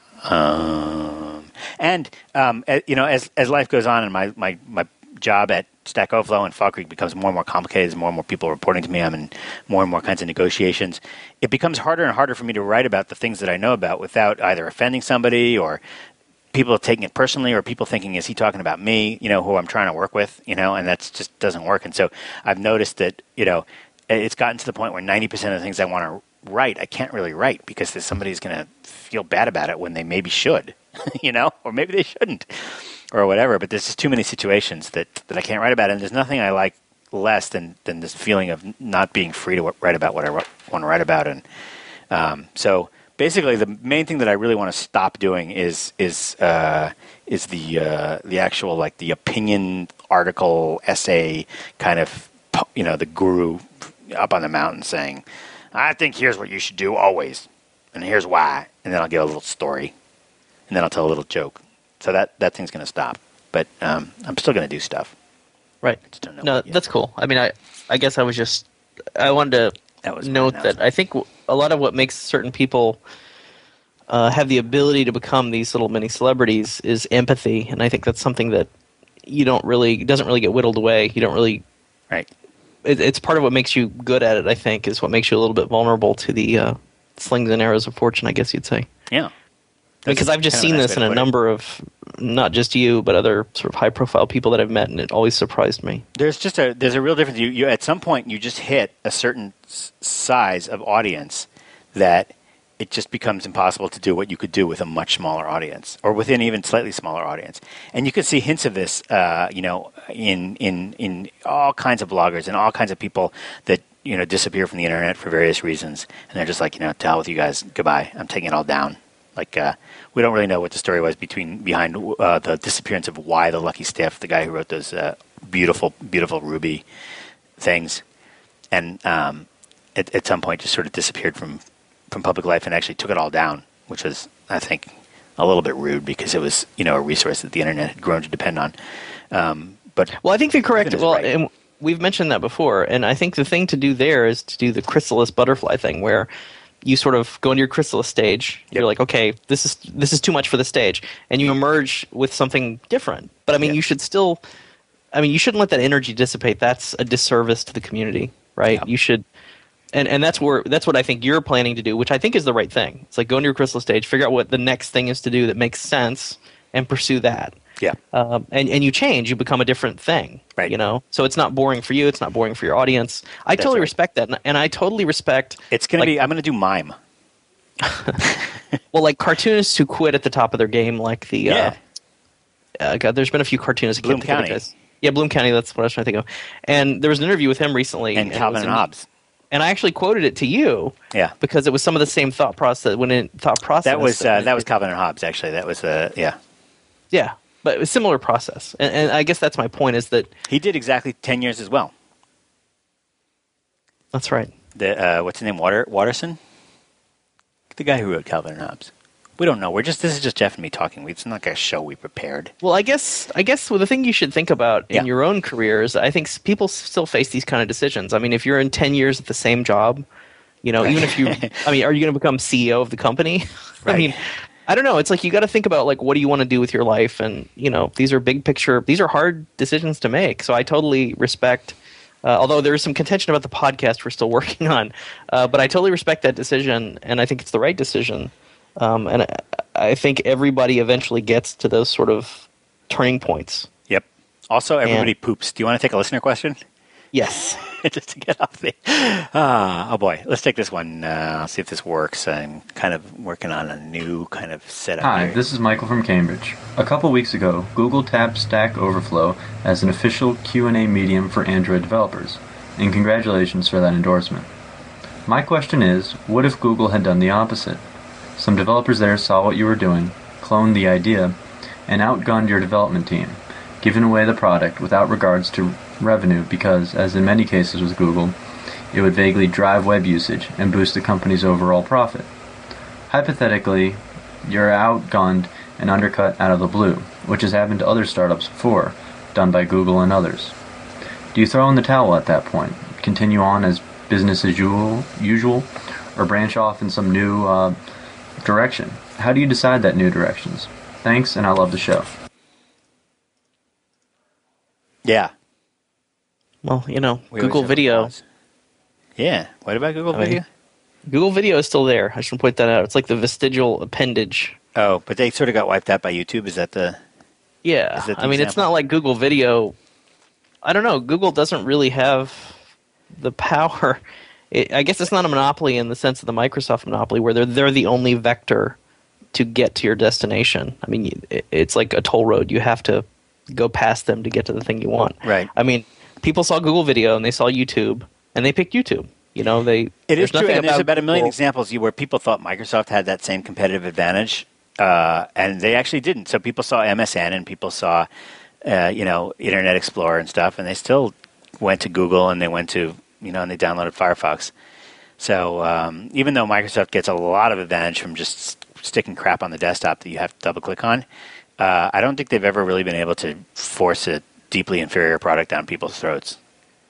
um, and um, you know, as as life goes on, and my my, my job at Stack Overflow and Fall Creek becomes more and more complicated as more and more people are reporting to me. I'm in more and more kinds of negotiations. It becomes harder and harder for me to write about the things that I know about without either offending somebody or people taking it personally or people thinking, is he talking about me, you know, who I'm trying to work with, you know, and that just doesn't work. And so I've noticed that, you know, it's gotten to the point where ninety percent of the things I want to write, I can't really write because somebody's going to feel bad about it when they maybe should, you know, or maybe they shouldn't. Or whatever, but there's just too many situations that, that I can't write about, and there's nothing I like less than, than this feeling of not being free to write about what I want to write about. And um, so, basically, the main thing that I really want to stop doing is is uh, is the uh, the actual like the opinion article essay kind of, you know, the guru up on the mountain saying, I think here's what you should do always, and here's why, and then I'll give a little story, and then I'll tell a little joke. So that, that thing's going to stop. But um, I'm still going to do stuff. Right. I just don't know no, that's cool. I mean, I I guess I was just – I wanted to that was note that I think a lot of what makes certain people uh, have the ability to become these little mini celebrities is empathy. And I think that's something that you don't really – doesn't really get whittled away. You don't really – Right. It, it's part of what makes you good at it, I think, is what makes you a little bit vulnerable to the uh, slings and arrows of fortune, I guess you'd say. Yeah. Because I've just seen this in a number of, not just you, but other sort of high-profile people that I've met, and it always surprised me. There's just a there's a real difference. You, you at some point you just hit a certain s- size of audience that it just becomes impossible to do what you could do with a much smaller audience, or with an even slightly smaller audience. And you can see hints of this, uh, you know, in in in all kinds of bloggers and all kinds of people that you know disappear from the internet for various reasons, and they're just like, you know, to hell with you guys, goodbye. I'm taking it all down. Like uh, we don't really know what the story was between behind uh, the disappearance of Y the Lucky Stiff, the guy who wrote those uh, beautiful, beautiful Ruby things, and um, at, at some point just sort of disappeared from, from public life and actually took it all down, which was, I think, a little bit rude because it was, you know, a resource that the internet had grown to depend on. Um, but well, I think they're correct. Well, right. and we've mentioned that before, and I think the thing to do there is to do the chrysalis butterfly thing, where you sort of go into your chrysalis stage. Yep. You're like, okay, this is this is too much for the stage, and you emerge with something different. But I mean, yep. you should still, I mean, you shouldn't let that energy dissipate. That's a disservice to the community, right? Yep. You should, and and that's where that's what I think you're planning to do, which I think is the right thing. It's like go into your chrysalis stage, figure out what the next thing is to do that makes sense, and pursue that. Yeah. Um, and and you change, you become a different thing. Right. You know, so it's not boring for you. It's not boring for your audience. I That's totally right. respect that, and, and I totally respect. It's gonna like, be. I'm gonna do mime. Well, like cartoonists who quit at the top of their game, like the. Yeah. Uh, uh, God, there's been a few cartoonists. Bloom County. Yeah, Bloom County. That's what I was trying to think of. And there was an interview with him recently, And it Calvin was and in- Hobbes. And I actually quoted it to you. Yeah. Because it was some of the same thought process when it thought process. That was uh, when that it- was Calvin and Hobbes, actually. That was uh, yeah. Yeah, but it was a similar process, and, and I guess that's my point. Is that He did exactly ten years as well. that's right. The uh, what's his name? Water Watterson, the guy who wrote Calvin and Hobbes. We don't know. We're just this is just Jeff and me talking. We, it's not like a show we prepared. Well, I guess I guess well, the thing you should think about in Yeah. your own careers, I think s- people s- still face these kind of decisions. I mean, if you're in ten years at the same job, you know, even if you, I mean, are you going to become C E O of the company? I Right. mean, I don't know. It's like you got to think about like what do you want to do with your life, and you know, these are big picture. These are hard decisions to make. So I totally respect. Uh, although there is some contention about the podcast we're still working on, uh, but I totally respect that decision, and I think it's the right decision. Um, and I, I think everybody eventually gets to those sort of turning points. Yep. Also, everybody And- poops. Do you want to take a listener question? Yes. Just to get off the. Ah, oh boy. Let's take this one. Uh, I'll see if this works. I'm kind of working on a new kind of setup. Hi, here. this is Michael from Cambridge. A couple weeks ago, Google tapped Stack Overflow as an official Q and A medium for Android developers, and congratulations for that endorsement. My question is, what if Google had done the opposite? Some developers there saw what you were doing, cloned the idea, and outgunned your development team, giving away the product without regards to revenue because, as in many cases with Google, it would vaguely drive web usage and boost the company's overall profit. Hypothetically, you're outgunned and undercut out of the blue, which has happened to other startups before, done by Google and others. Do you throw in the towel at that point, continue on as business as usual, usual or branch off in some new uh, direction? How do you decide that new directions? Thanks, and I love the show. Yeah. Well, you know, We Google always have Video. applause. Yeah. What about Google I mean, Video? Google Video is still there. I should point that out. It's like the vestigial appendage. Oh, but they sort of got wiped out by YouTube. Is that the? Yeah. Is that the I mean, it's example? not like Google Video. I don't know. Google doesn't really have the power. It, I guess it's not a monopoly in the sense of the Microsoft monopoly, where they're they're the only vector to get to your destination. I mean, it, it's like a toll road. You have to go past them to get to the thing you want. Right. I mean, people saw Google Video and they saw YouTube and they picked YouTube. You know, they. It there's is true, nothing and there's about a million Google- examples where people thought Microsoft had that same competitive advantage, uh, and they actually didn't. So people saw M S N and people saw, uh, you know, Internet Explorer and stuff, and they still went to Google and they went to, you know, and they downloaded Firefox. So um, even though Microsoft gets a lot of advantage from just sticking crap on the desktop that you have to double click on, uh, I don't think they've ever really been able to force a deeply inferior product down people's throats.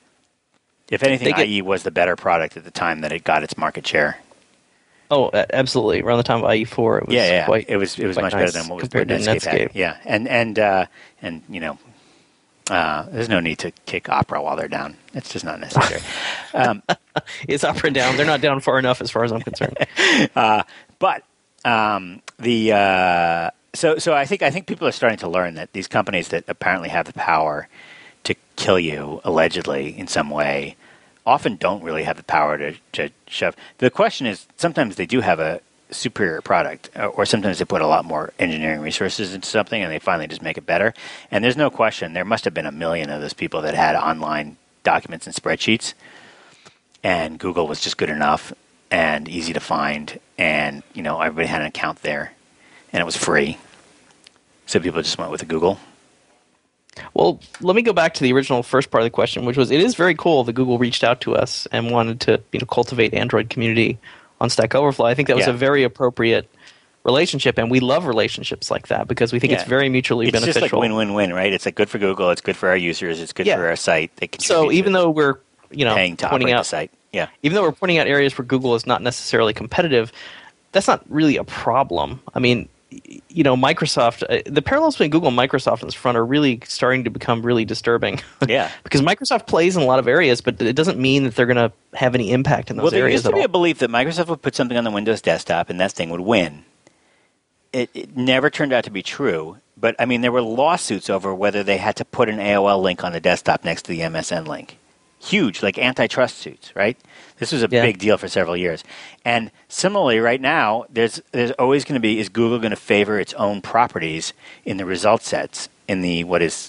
If anything, They get- I E was the better product at the time that it got its market share. Oh, a- absolutely. Around the time of I E four, it was yeah, yeah, quite. it was it was quite much nice better than what was compared what to Netscape, had. Netscape. Yeah, and and uh, and you know, uh, there's no need to kick Opera while they're down. It's just not necessary. um, It's up and down. They're not down far enough, as far as I'm concerned. uh, but um, the uh, so so I think I think people are starting to learn that these companies that apparently have the power to kill you allegedly in some way often don't really have the power to, to shove. The question is, sometimes they do have a superior product, uh, or sometimes they put a lot more engineering resources into something and they finally just make it better. And there's no question, there must have been a million of those people that had online documents and spreadsheets, and Google was just good enough and easy to find, and you know everybody had an account there, and it was free. So people just went with the Google. Well, let me go back to the original first part of the question, which was, it is very cool that Google reached out to us and wanted to, you know, cultivate Android community on Stack Overflow. I think that was Yeah. a very appropriate relationship, and we love relationships like that because we think Yeah. it's very mutually It's beneficial. just like win-win-win, right? It's like good for Google, it's good for our users, it's good Yeah. for our site. They so contribute even to though we're, you know, paying to pointing operate out the site, yeah, even though we're pointing out areas where Google is not necessarily competitive, that's not really a problem. I mean, y- you know, Microsoft, uh, the parallels between Google and Microsoft in this front are really starting to become really disturbing. yeah. Because Microsoft plays in a lot of areas, but it doesn't mean that they're going to have any impact in those Well, there areas used to at be all. a belief that Microsoft would put something on the Windows desktop and that thing would win. It, it never turned out to be true. But, I mean, there were lawsuits over whether they had to put an A O L link on the desktop next to the M S N link. Huge, like antitrust suits, right? This was a Yeah. big deal for several years. And similarly, right now, there's there's always going to be, is Google going to favor its own properties in the result sets, in the, what is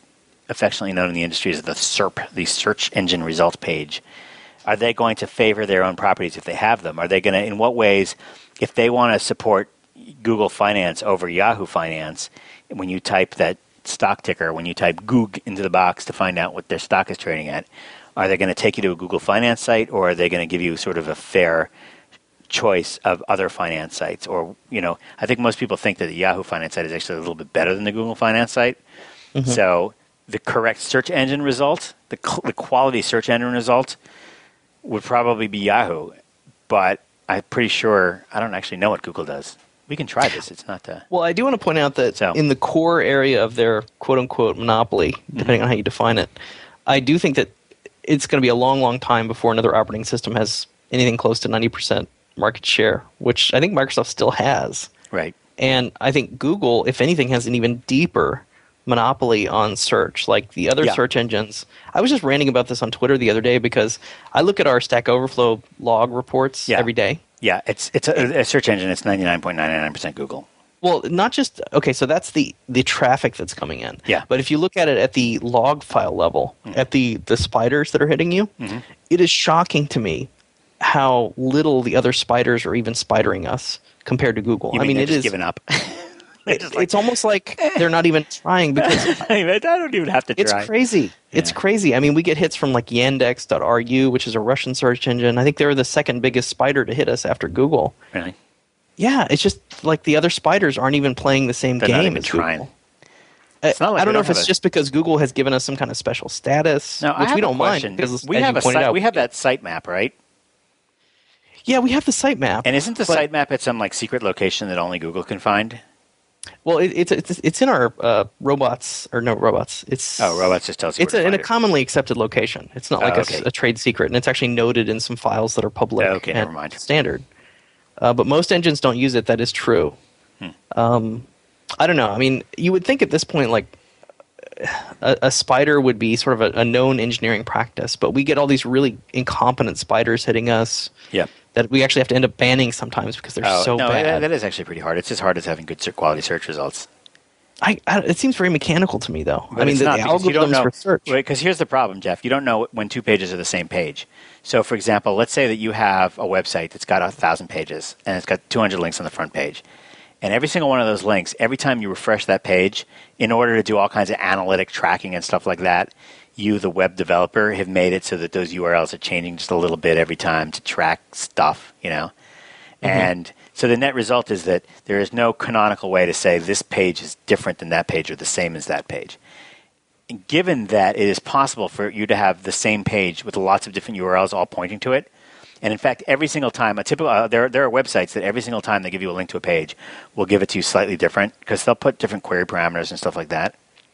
affectionately known in the industry as the S E R P, the search engine results page. Are they going to favor their own properties if they have them? Are they going to, in what ways, if they want to support Google Finance over Yahoo Finance, when you type that stock ticker, when you type Goog into the box to find out what their stock is trading at, are they going to take you to a Google Finance site, or are they going to give you sort of a fair choice of other finance sites? Or, you know, I think most people think that the Yahoo Finance site is actually a little bit better than the Google Finance site. Mm-hmm. So the correct search engine result, the, cl- the quality search engine result would probably be Yahoo. But I'm pretty sure, I don't actually know what Google does. We can try this. It's not the... Well, I do want to point out that so. in the core area of their quote-unquote monopoly, depending mm-hmm. on how you define it, I do think that it's going to be a long, long time before another operating system has anything close to ninety percent market share, which I think Microsoft still has. Right. And I think Google, if anything, has an even deeper monopoly on search, like the other yeah. search engines. I was just ranting about this on Twitter the other day because I look at our Stack Overflow log reports yeah. every day. Yeah, it's it's a, a search engine. It's ninety-nine point nine nine percent Google. Well, not just – okay, so that's the, the traffic that's coming in. Yeah. But if you look at it at the log file level, mm-hmm. at the, the spiders that are hitting you, mm-hmm. it is shocking to me how little the other spiders are even spidering us compared to Google. You mean I mean, they're it just is given up. it, like, it's almost like they're not even trying because I don't even have to try. It's crazy. Yeah. It's crazy. I mean, we get hits from like Yandex dot R U, which is a Russian search engine. I think they're the second biggest spider to hit us after Google. Really? Yeah, it's just like the other spiders aren't even playing the same they're game not even as trying. Google. It's not like I don't know don't if it's a... just because Google has given us some kind of special status, no, which I have we don't a question. mind. Because, we as have you a pointed site, out, we have that sitemap, right? Yeah, we have the sitemap. And isn't the but, sitemap at some like secret location that only Google can find? Well, it, it's it's it's in our uh, robots or no robots. It's oh, robots just tells you. It's where a, to in find a it. commonly accepted location. It's not like oh, a, okay. a trade secret, and it's actually noted in some files that are public. Oh, okay, and never mind. Standard. Uh, but most engines don't use it. That is true. Hmm. Um, I don't know. I mean, you would think at this point, like a, a spider would be sort of a, a known engineering practice, but we get all these really incompetent spiders hitting us. Yeah. That we actually have to end up banning sometimes because they're oh, so no, bad. That, that is actually pretty hard. It's as hard as having good quality search results. I, I, it seems very mechanical to me, though. But I mean, it's the, not the because you don't algorithms know, for search. Because here's the problem, Jeff. You don't know when two pages are the same page. So, for example, let's say that you have a website that's got a thousand pages and it's got two hundred links on the front page. And every single one of those links, every time you refresh that page, in order to do all kinds of analytic tracking and stuff like that, you, the web developer, have made it so that those U R Ls are changing just a little bit every time to track stuff, you know? Mm-hmm. And so the net result is that there is no canonical way to say this page is different than that page or the same as that page. And given that it is possible for you to have the same page with lots of different U R Ls all pointing to it, and in fact, every single time, a typical uh, there there are websites that every single time they give you a link to a page, will give it to you slightly different because they'll put different query parameters and stuff like that.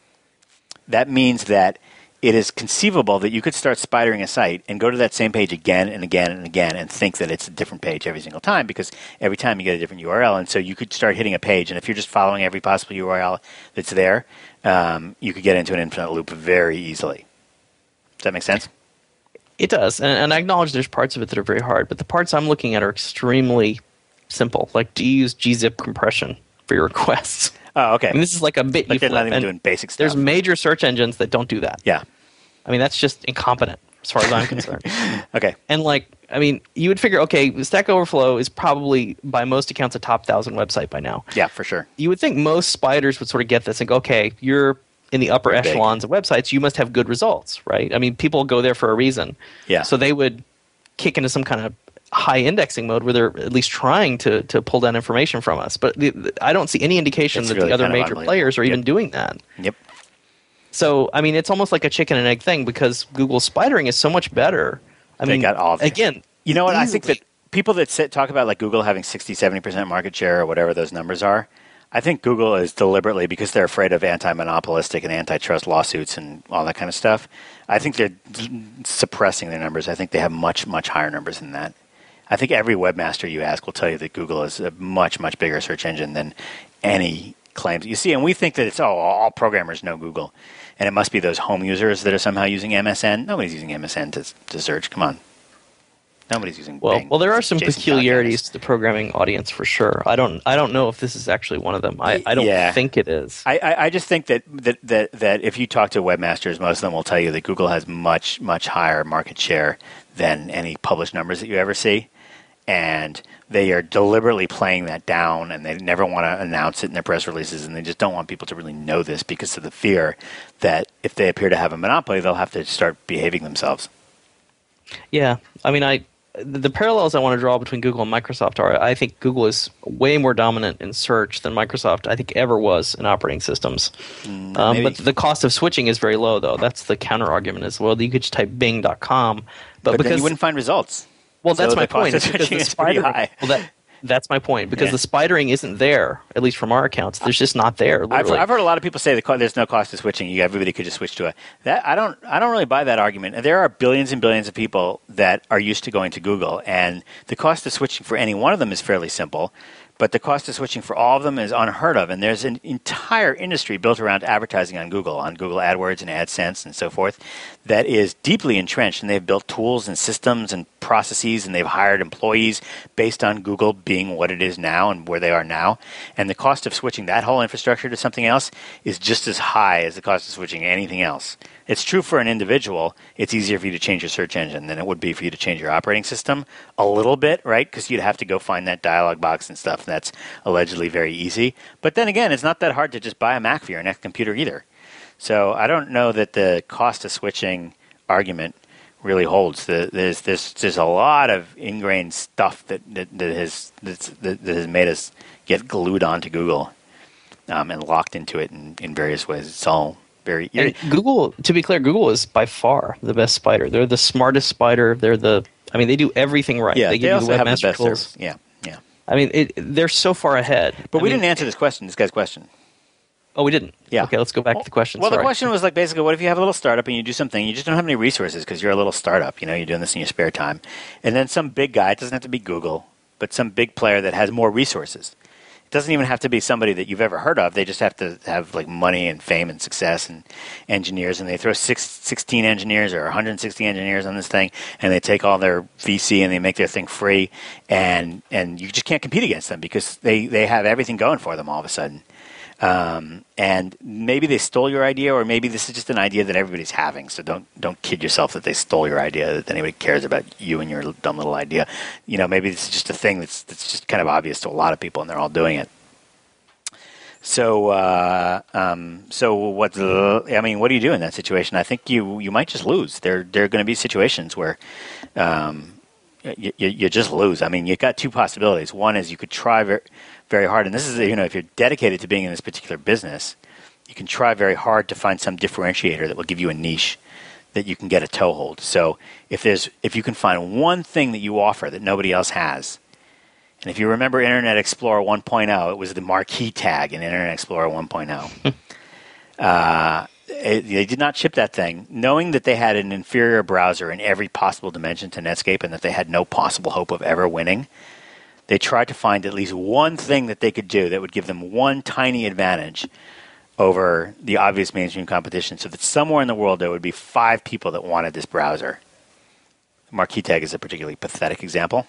That means that it is conceivable that you could start spidering a site and go to that same page again and again and again and think that it's a different page every single time because every time you get a different U R L. And so you could start hitting a page, and if you're just following every possible U R L that's there, um, you could get into an infinite loop very easily. Does that make sense? It does. And, and I acknowledge there's parts of it that are very hard, but the parts I'm looking at are extremely simple. Like, do you use gzip compression for your requests? Oh, okay. I mean, this is like a bit like you they're flip. not even and doing basic stuff. There's major search engines that don't do that. Yeah. I mean, that's just incompetent as far as I'm concerned. Okay. And like, I mean, you would figure, okay, Stack Overflow is probably, by most accounts, a top one thousand website by now. Yeah, for sure. You would think most spiders would sort of get this and go, okay, you're in the upper You're echelons big. of websites, you must have good results, right? I mean, people go there for a reason. Yeah. So they would kick into some kind of high indexing mode where they're at least trying to to pull down information from us. But the, the, I don't see any indication it's that really the other kind of major players are yep. even doing that. Yep. So, I mean, it's almost like a chicken and egg thing because Google spidering is so much better. I they mean, got all of it. Again, you know what? easily. I think that people that sit, talk about like Google having sixty, seventy percent market share or whatever those numbers are, I think Google is deliberately, because they're afraid of anti-monopolistic and antitrust lawsuits and all that kind of stuff, I think they're suppressing their numbers. I think they have much, much higher numbers than that. I think every webmaster you ask will tell you that Google is a much, much bigger search engine than any claims. You see, and we think that it's, oh, all programmers know Google. And it must be those home users that are somehow using M S N. Nobody's using M S N to, to search. Come on. Nobody's using Well, Bing. well, there are some Jason peculiarities Falcon. to the programming audience for sure. I don't, I don't know if this is actually one of them. I, I don't Yeah. think it is. I, I, I just think that, that, that, that if you talk to webmasters, most of them will tell you that Google has much, much higher market share than any published numbers that you ever see. And they are deliberately playing that down, and they never want to announce it in their press releases, and they just don't want people to really know this because of the fear that if they appear to have a monopoly, they'll have to start behaving themselves. Yeah, I mean, I the parallels I want to draw between Google and Microsoft are I think Google is way more dominant in search than Microsoft I think ever was in operating systems. Mm, um, maybe. but the cost of switching is very low, though. That's the counter argument as well. You could just type bing dot com, but, But because then you wouldn't find results. well, that's So my the cost point. of It's because switching the is pretty spidering- high. Well, that, that's my point because Yeah. the spidering isn't there, at least from our accounts. There's just not there. I've, Literally. I've heard a lot of people say the co- there's no cost to switching. You, everybody could just switch to a that. I don't. I don't really buy that argument. There are billions and billions of people that are used to going to Google, and the cost of switching for any one of them is fairly simple. But the cost of switching for all of them is unheard of, and there's an entire industry built around advertising on Google, on Google AdWords and AdSense and so forth, that is deeply entrenched, and they've built tools and systems and processes, and they've hired employees based on Google being what it is now and where they are now. And the cost of switching that whole infrastructure to something else is just as high as the cost of switching anything else. It's true for an individual. It's easier for you to change your search engine than it would be for you to change your operating system a little bit, right? Because you'd have to go find that dialog box and stuff. And that's allegedly very easy. But then again, it's not that hard to just buy a Mac for your next computer either. So I don't know that the cost of switching argument really holds. The, there's, there's, there's a lot of ingrained stuff that, that, that, has, that's, that, that has made us get glued onto Google um, and locked into it in, in various ways. It's all very... And Google, to be clear, Google is by far the best spider. They're the smartest spider. They're the, I mean, they do everything right. Yeah, they they, give also you the have the webmaster best tools. service. Yeah, yeah. I mean, it, they're so far ahead. But I we mean, didn't answer this question, this guy's question. Oh, we didn't? Yeah. Okay, let's go back to the question. Well, Sorry. the question was like basically, what if you have a little startup and you do something, you just don't have any resources because you're a little startup, you know, you're doing this in your spare time. And then some big guy, it doesn't have to be Google, but some big player that has more resources. It doesn't even have to be somebody that you've ever heard of. They just have to have like money and fame and success and engineers. And they throw six, sixteen engineers or one hundred sixty engineers on this thing, and they take all their V C and they make their thing free. And and you just can't compete against them because they, they have everything going for them all of a sudden. Um, and maybe they stole your idea, or maybe this is just an idea that everybody's having. So don't don't kid yourself that they stole your idea, that anybody cares about you and your dumb little idea. You know, maybe this is just a thing that's that's just kind of obvious to a lot of people, and they're all doing it. So, uh, um, so what's the, I mean, what do you do in that situation? I think you you might just lose. There there are going to be situations where um, you, you you just lose. I mean, you've got two possibilities. One is you could try very very hard, and this is, you know, if you're dedicated to being in this particular business, you can try very hard to find some differentiator that will give you a niche that you can get a toehold. So if there's if you can find one thing that you offer that nobody else has, and if you remember Internet Explorer one point oh, it was the marquee tag in Internet Explorer one point oh. uh, it, they did not ship that thing, knowing that they had an inferior browser in every possible dimension to Netscape and that they had no possible hope of ever winning. They tried to find at least one thing that they could do that would give them one tiny advantage over the obvious mainstream competition, so that somewhere in the world there would be five people that wanted this browser. Marquee Tag is a particularly pathetic example.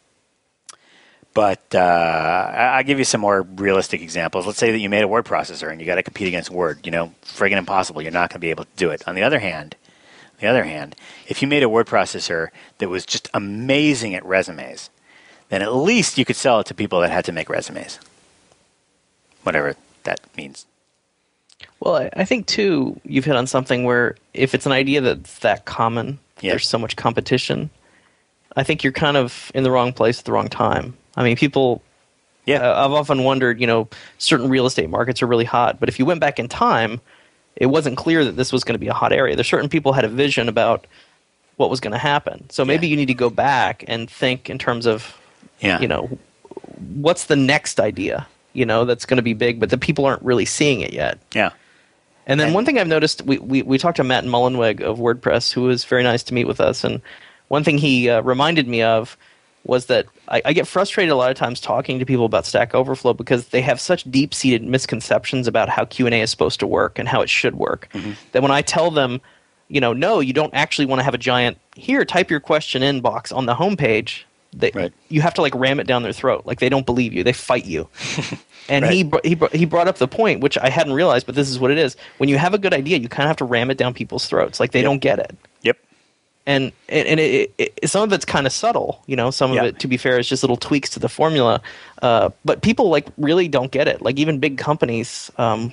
But uh, I'll give you some more realistic examples. Let's say that you made a word processor and you got to compete against Word. You know, friggin' impossible. You're not going to be able to do it. On the other hand, on the other hand, if you made a word processor that was just amazing at resumes, then at least you could sell it to people that had to make resumes. Whatever that means. Well, I, I think, too, you've hit on something where if it's an idea that's that common, Yeah. there's so much competition, I think you're kind of in the wrong place at the wrong time. I mean, people... Yeah. Uh, I've often wondered, you know, certain real estate markets are really hot, but if you went back in time, it wasn't clear that this was going to be a hot area. There's certain people had a vision about what was going to happen. So maybe Yeah. you need to go back and think in terms of, Yeah. you know, what's the next idea, you know, that's going to be big, but the people aren't really seeing it yet. Yeah. And then And- one thing I've noticed, we, we, we talked to Matt Mullenweg of WordPress, who was very nice to meet with us, and one thing he uh, reminded me of was that I, I get frustrated a lot of times talking to people about Stack Overflow because they have such deep-seated misconceptions about how Q and A is supposed to work and how it should work, Mm-hmm. that when I tell them you know, no, you don't actually want to have a giant, here, type your question in box on the homepage. They, Right. You have to like ram it down their throat. Like they don't believe you. They fight you. And Right. he, br- he, br- he brought up the point, which I hadn't realized, but this is what it is. When you have a good idea, you kind of have to ram it down people's throats. Like they Yep. don't get it. Yep. And and, and it, it, it, some of it's kind of subtle, you know. Some of Yeah. it, to be fair, is just little tweaks to the formula. Uh, but people like really don't get it. Like even big companies, um,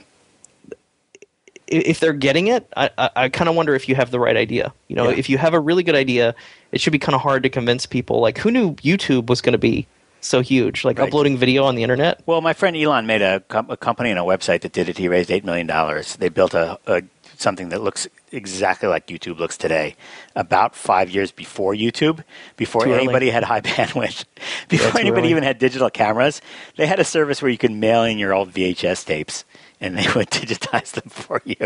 i- if they're getting it, I, I, I kind of wonder if you have the right idea. You know, Yeah. if you have a really good idea, it should be kind of hard to convince people. Like who knew YouTube was going to be so huge? Like Right. uploading video on the internet. Well, my friend Elon made a, com- a company and a website that did it. He raised eight million dollars. They built a, a something that looks exactly like YouTube looks today, about five years before YouTube, before Too early. anybody had high bandwidth, before too anybody early. even had digital cameras. They had a service where you could mail in your old V H S tapes, and they would digitize them for you.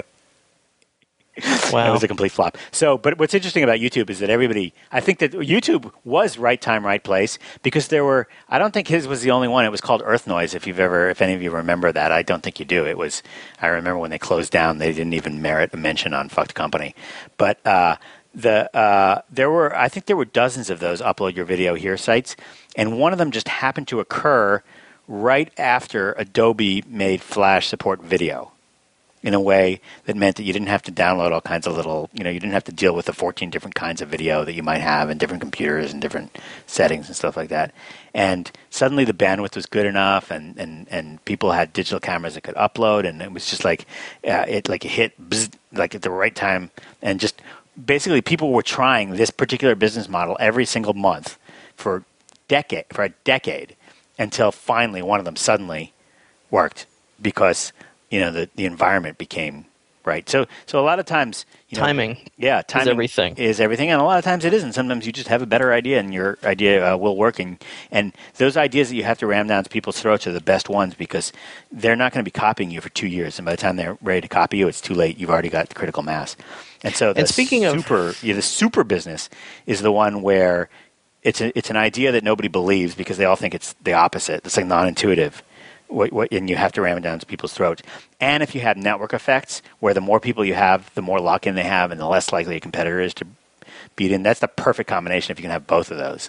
Wow. It was a complete flop. So, but what's interesting about YouTube is that everybody, I think that YouTube was right time, right place, because there were, I don't think his was the only one. It was called Earth Noise, if you've ever, if any of you remember that. I don't think you do. It was, I remember when they closed down, they didn't even merit a mention on Fucked Company. But uh, the uh, there were, I think there were dozens of those upload your video here sites, and one of them just happened to occur right after Adobe made Flash support video, in a way that meant that you didn't have to download all kinds of little, you know, you didn't have to deal with the fourteen different kinds of video that you might have in different computers and different settings and stuff like that. And suddenly the bandwidth was good enough, and, and, and people had digital cameras that could upload, and it was just like, uh, it like hit bzz, like at the right time, and just basically people were trying this particular business model every single month for decade for a decade until finally one of them suddenly worked because you know the, the environment became right. So so a lot of times you know, Timing yeah, timing everything. is everything, and a lot of times it isn't. Sometimes you just have a better idea, and your idea uh, will work. And and those ideas that you have to ram down to people's throats are the best ones because they're not going to be copying you for two years, and by the time they're ready to copy you, it's too late. You've already got the critical mass. And so the And speaking of- super, yeah, the super business is the one where it's a, it's an idea that nobody believes because they all think it's the opposite. It's like non-intuitive. What, what, and you have to ram it down to people's throats. And if you have network effects, where the more people you have, the more lock-in they have, and the less likely a competitor is to beat in, that's the perfect combination if you can have both of those.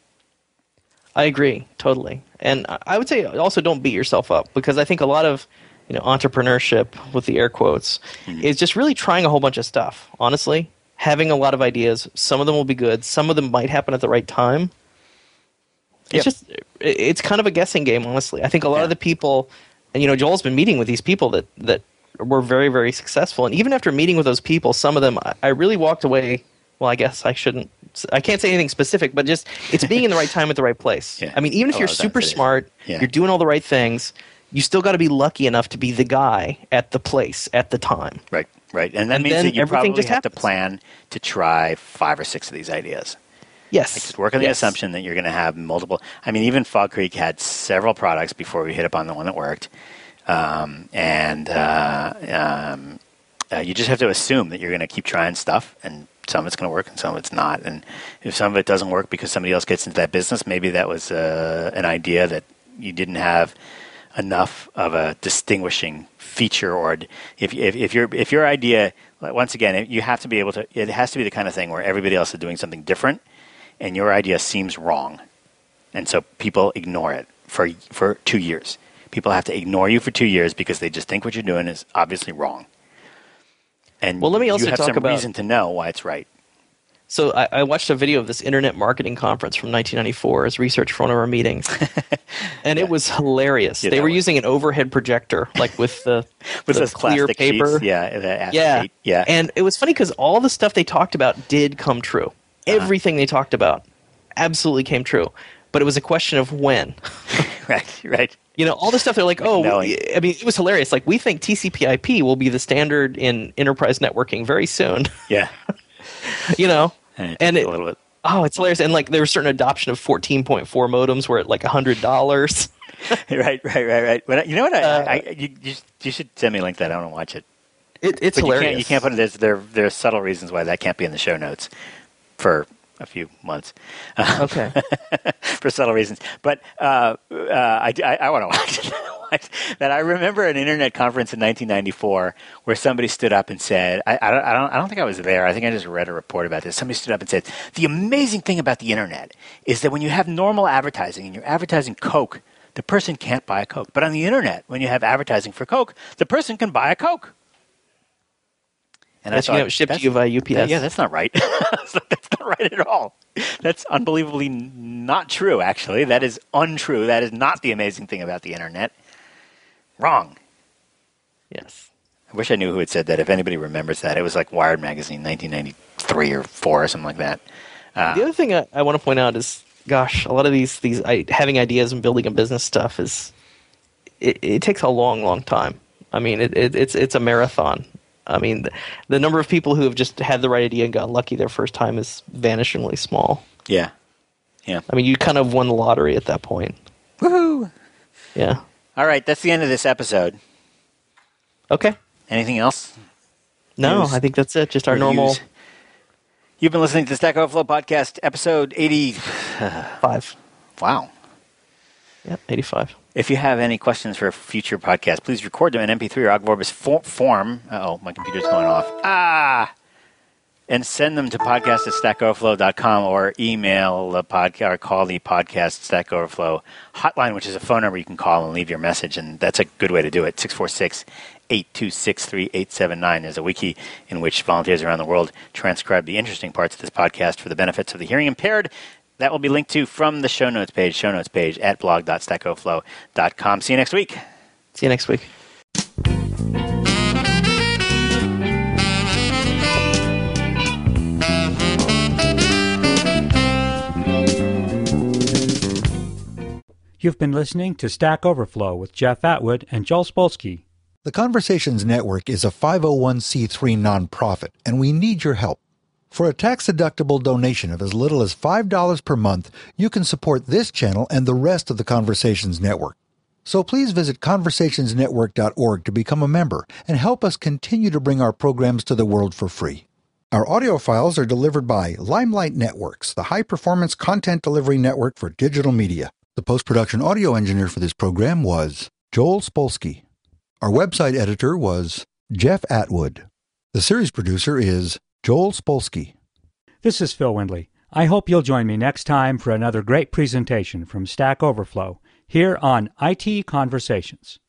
I agree totally, and I- I would say also don't beat yourself up because I think a lot of you know entrepreneurship with the air quotes Mm-hmm. is just really trying a whole bunch of stuff. Honestly, having a lot of ideas, some of them will be good, some of them might happen at the right time. It's Yep. just it- it's kind of a guessing game, honestly. I think a lot Yeah. of the people, and you know, Joel's been meeting with these people that that were very very successful, and even after meeting with those people, some of them I, I really walked away. Well, I guess I shouldn't. I can't say anything specific, but just it's being in the right time at the right place. Yeah. I mean, even if A you're lot of super times it is. smart, Yeah. you're doing all the right things, you still got to be lucky enough to be the guy at the place at the time. Right, right. And that And means then that you everything probably just have to happens. plan to try five or six of these ideas. Yes. Like just work on the Yes. assumption that you're going to have multiple. I mean, even Fog Creek had several products before we hit upon the one that worked. Um, and uh, um, uh, you just have to assume that you're going to keep trying stuff, and some of it's going to work and some of it's not. And if some of it doesn't work because somebody else gets into that business, maybe that was uh, an idea that you didn't have enough of a distinguishing feature, or if if, if your if your idea, once again, you have to be able to. It has to be the kind of thing where everybody else is doing something different, and your idea seems wrong, and so people ignore it for for two years. People have to ignore you for two years because they just think what you're doing is obviously wrong. And Well, let me also you have talk some about- reason to know why it's right. So I, I watched a video of this internet marketing conference from nineteen ninety-four as research for one of our meetings, and it was hilarious. Yeah, they that were was- using an overhead projector, like with the, With the those clear plastic paper. sheets, yeah, the acetate, Yeah, yeah. And it was funny because all the stuff they talked about did come true. Uh-huh. Everything they talked about absolutely came true, but it was a question of when. right, right. You know, all the stuff they're like, oh, knowing. I mean, it was hilarious. Like, we think T C P I P will be the standard in enterprise networking very soon. Yeah, You know, and, it and took it, a little bit. oh, it's hilarious. And like, there was certain adoption of fourteen point four modems were at like a hundred dollars. right, right, right, right. But I- you know what? I, Uh, I, you, you, you should send me a link to that. I want to watch it. It, it's But you hilarious. can't, you can't put it. There's, there, there's subtle reasons why that can't be in the show notes for a few months. Okay. for subtle reasons. But uh, uh, I, I, I want to watch it. that I remember an internet conference in nineteen ninety-four where somebody stood up and said, I, I, don't, I, don't, I don't think I was there. I think I just read a report about this. Somebody stood up and said, the amazing thing about the internet is that when you have normal advertising and you're advertising Coke, the person can't buy a Coke. But on the internet, when you have advertising for Coke, the person can buy a Coke. And that's going to ship to you via U P S. Yeah, that's not right. That's not right at all. That's unbelievably not true, actually. That is untrue. That is not the amazing thing about the internet. Wrong. Yes. I wish I knew who had said that. If anybody remembers that. It was like Wired Magazine, nineteen ninety-three or four or something like that. Uh, the other thing I, I want to point out is, gosh, a lot of these, these I, having ideas and building a business stuff is, it, it takes a long, long time. I mean, it, it, it's it's a marathon. I mean, the, the number of people who have just had the right idea and got lucky their first time is vanishingly small. Yeah. Yeah. I mean, you kind of won the lottery at that point. Woohoo! Yeah. All right, that's the end of this episode. Okay. Anything else? No, News? I think that's it. Just our Reviews? normal... You've been listening to the Stack Overflow Podcast, episode eighty-five. Wow. Yep, eighty-five. If you have any questions for a future podcast, please record them in M P three or Ogg Vorbis for- form. Uh-oh, my computer's going off. Ah! And send them to podcast at stack overflow dot com or email the podcast or call the podcast Stack Overflow hotline, which is a phone number you can call and leave your message. And that's a good way to do it. six four six, eight two six, three eight seven nine is a wiki in which volunteers around the world transcribe the interesting parts of this podcast for the benefits of the hearing impaired. That will be linked to from the show notes page, show notes page at blog dot stack overflow dot com. See you next week. See you next week. You've been listening to Stack Overflow with Jeff Atwood and Joel Spolsky. The Conversations Network is a five oh one c three nonprofit, and we need your help. For a tax-deductible donation of as little as five dollars per month, you can support this channel and the rest of the Conversations Network. So please visit conversations network dot org to become a member and help us continue to bring our programs to the world for free. Our audio files are delivered by Limelight Networks, the high-performance content delivery network for digital media. The post-production audio engineer for this program was Joel Spolsky. Our website editor was Jeff Atwood. The series producer is Joel Spolsky. This is Phil Windley. I hope you'll join me next time for another great presentation from Stack Overflow here on I T Conversations.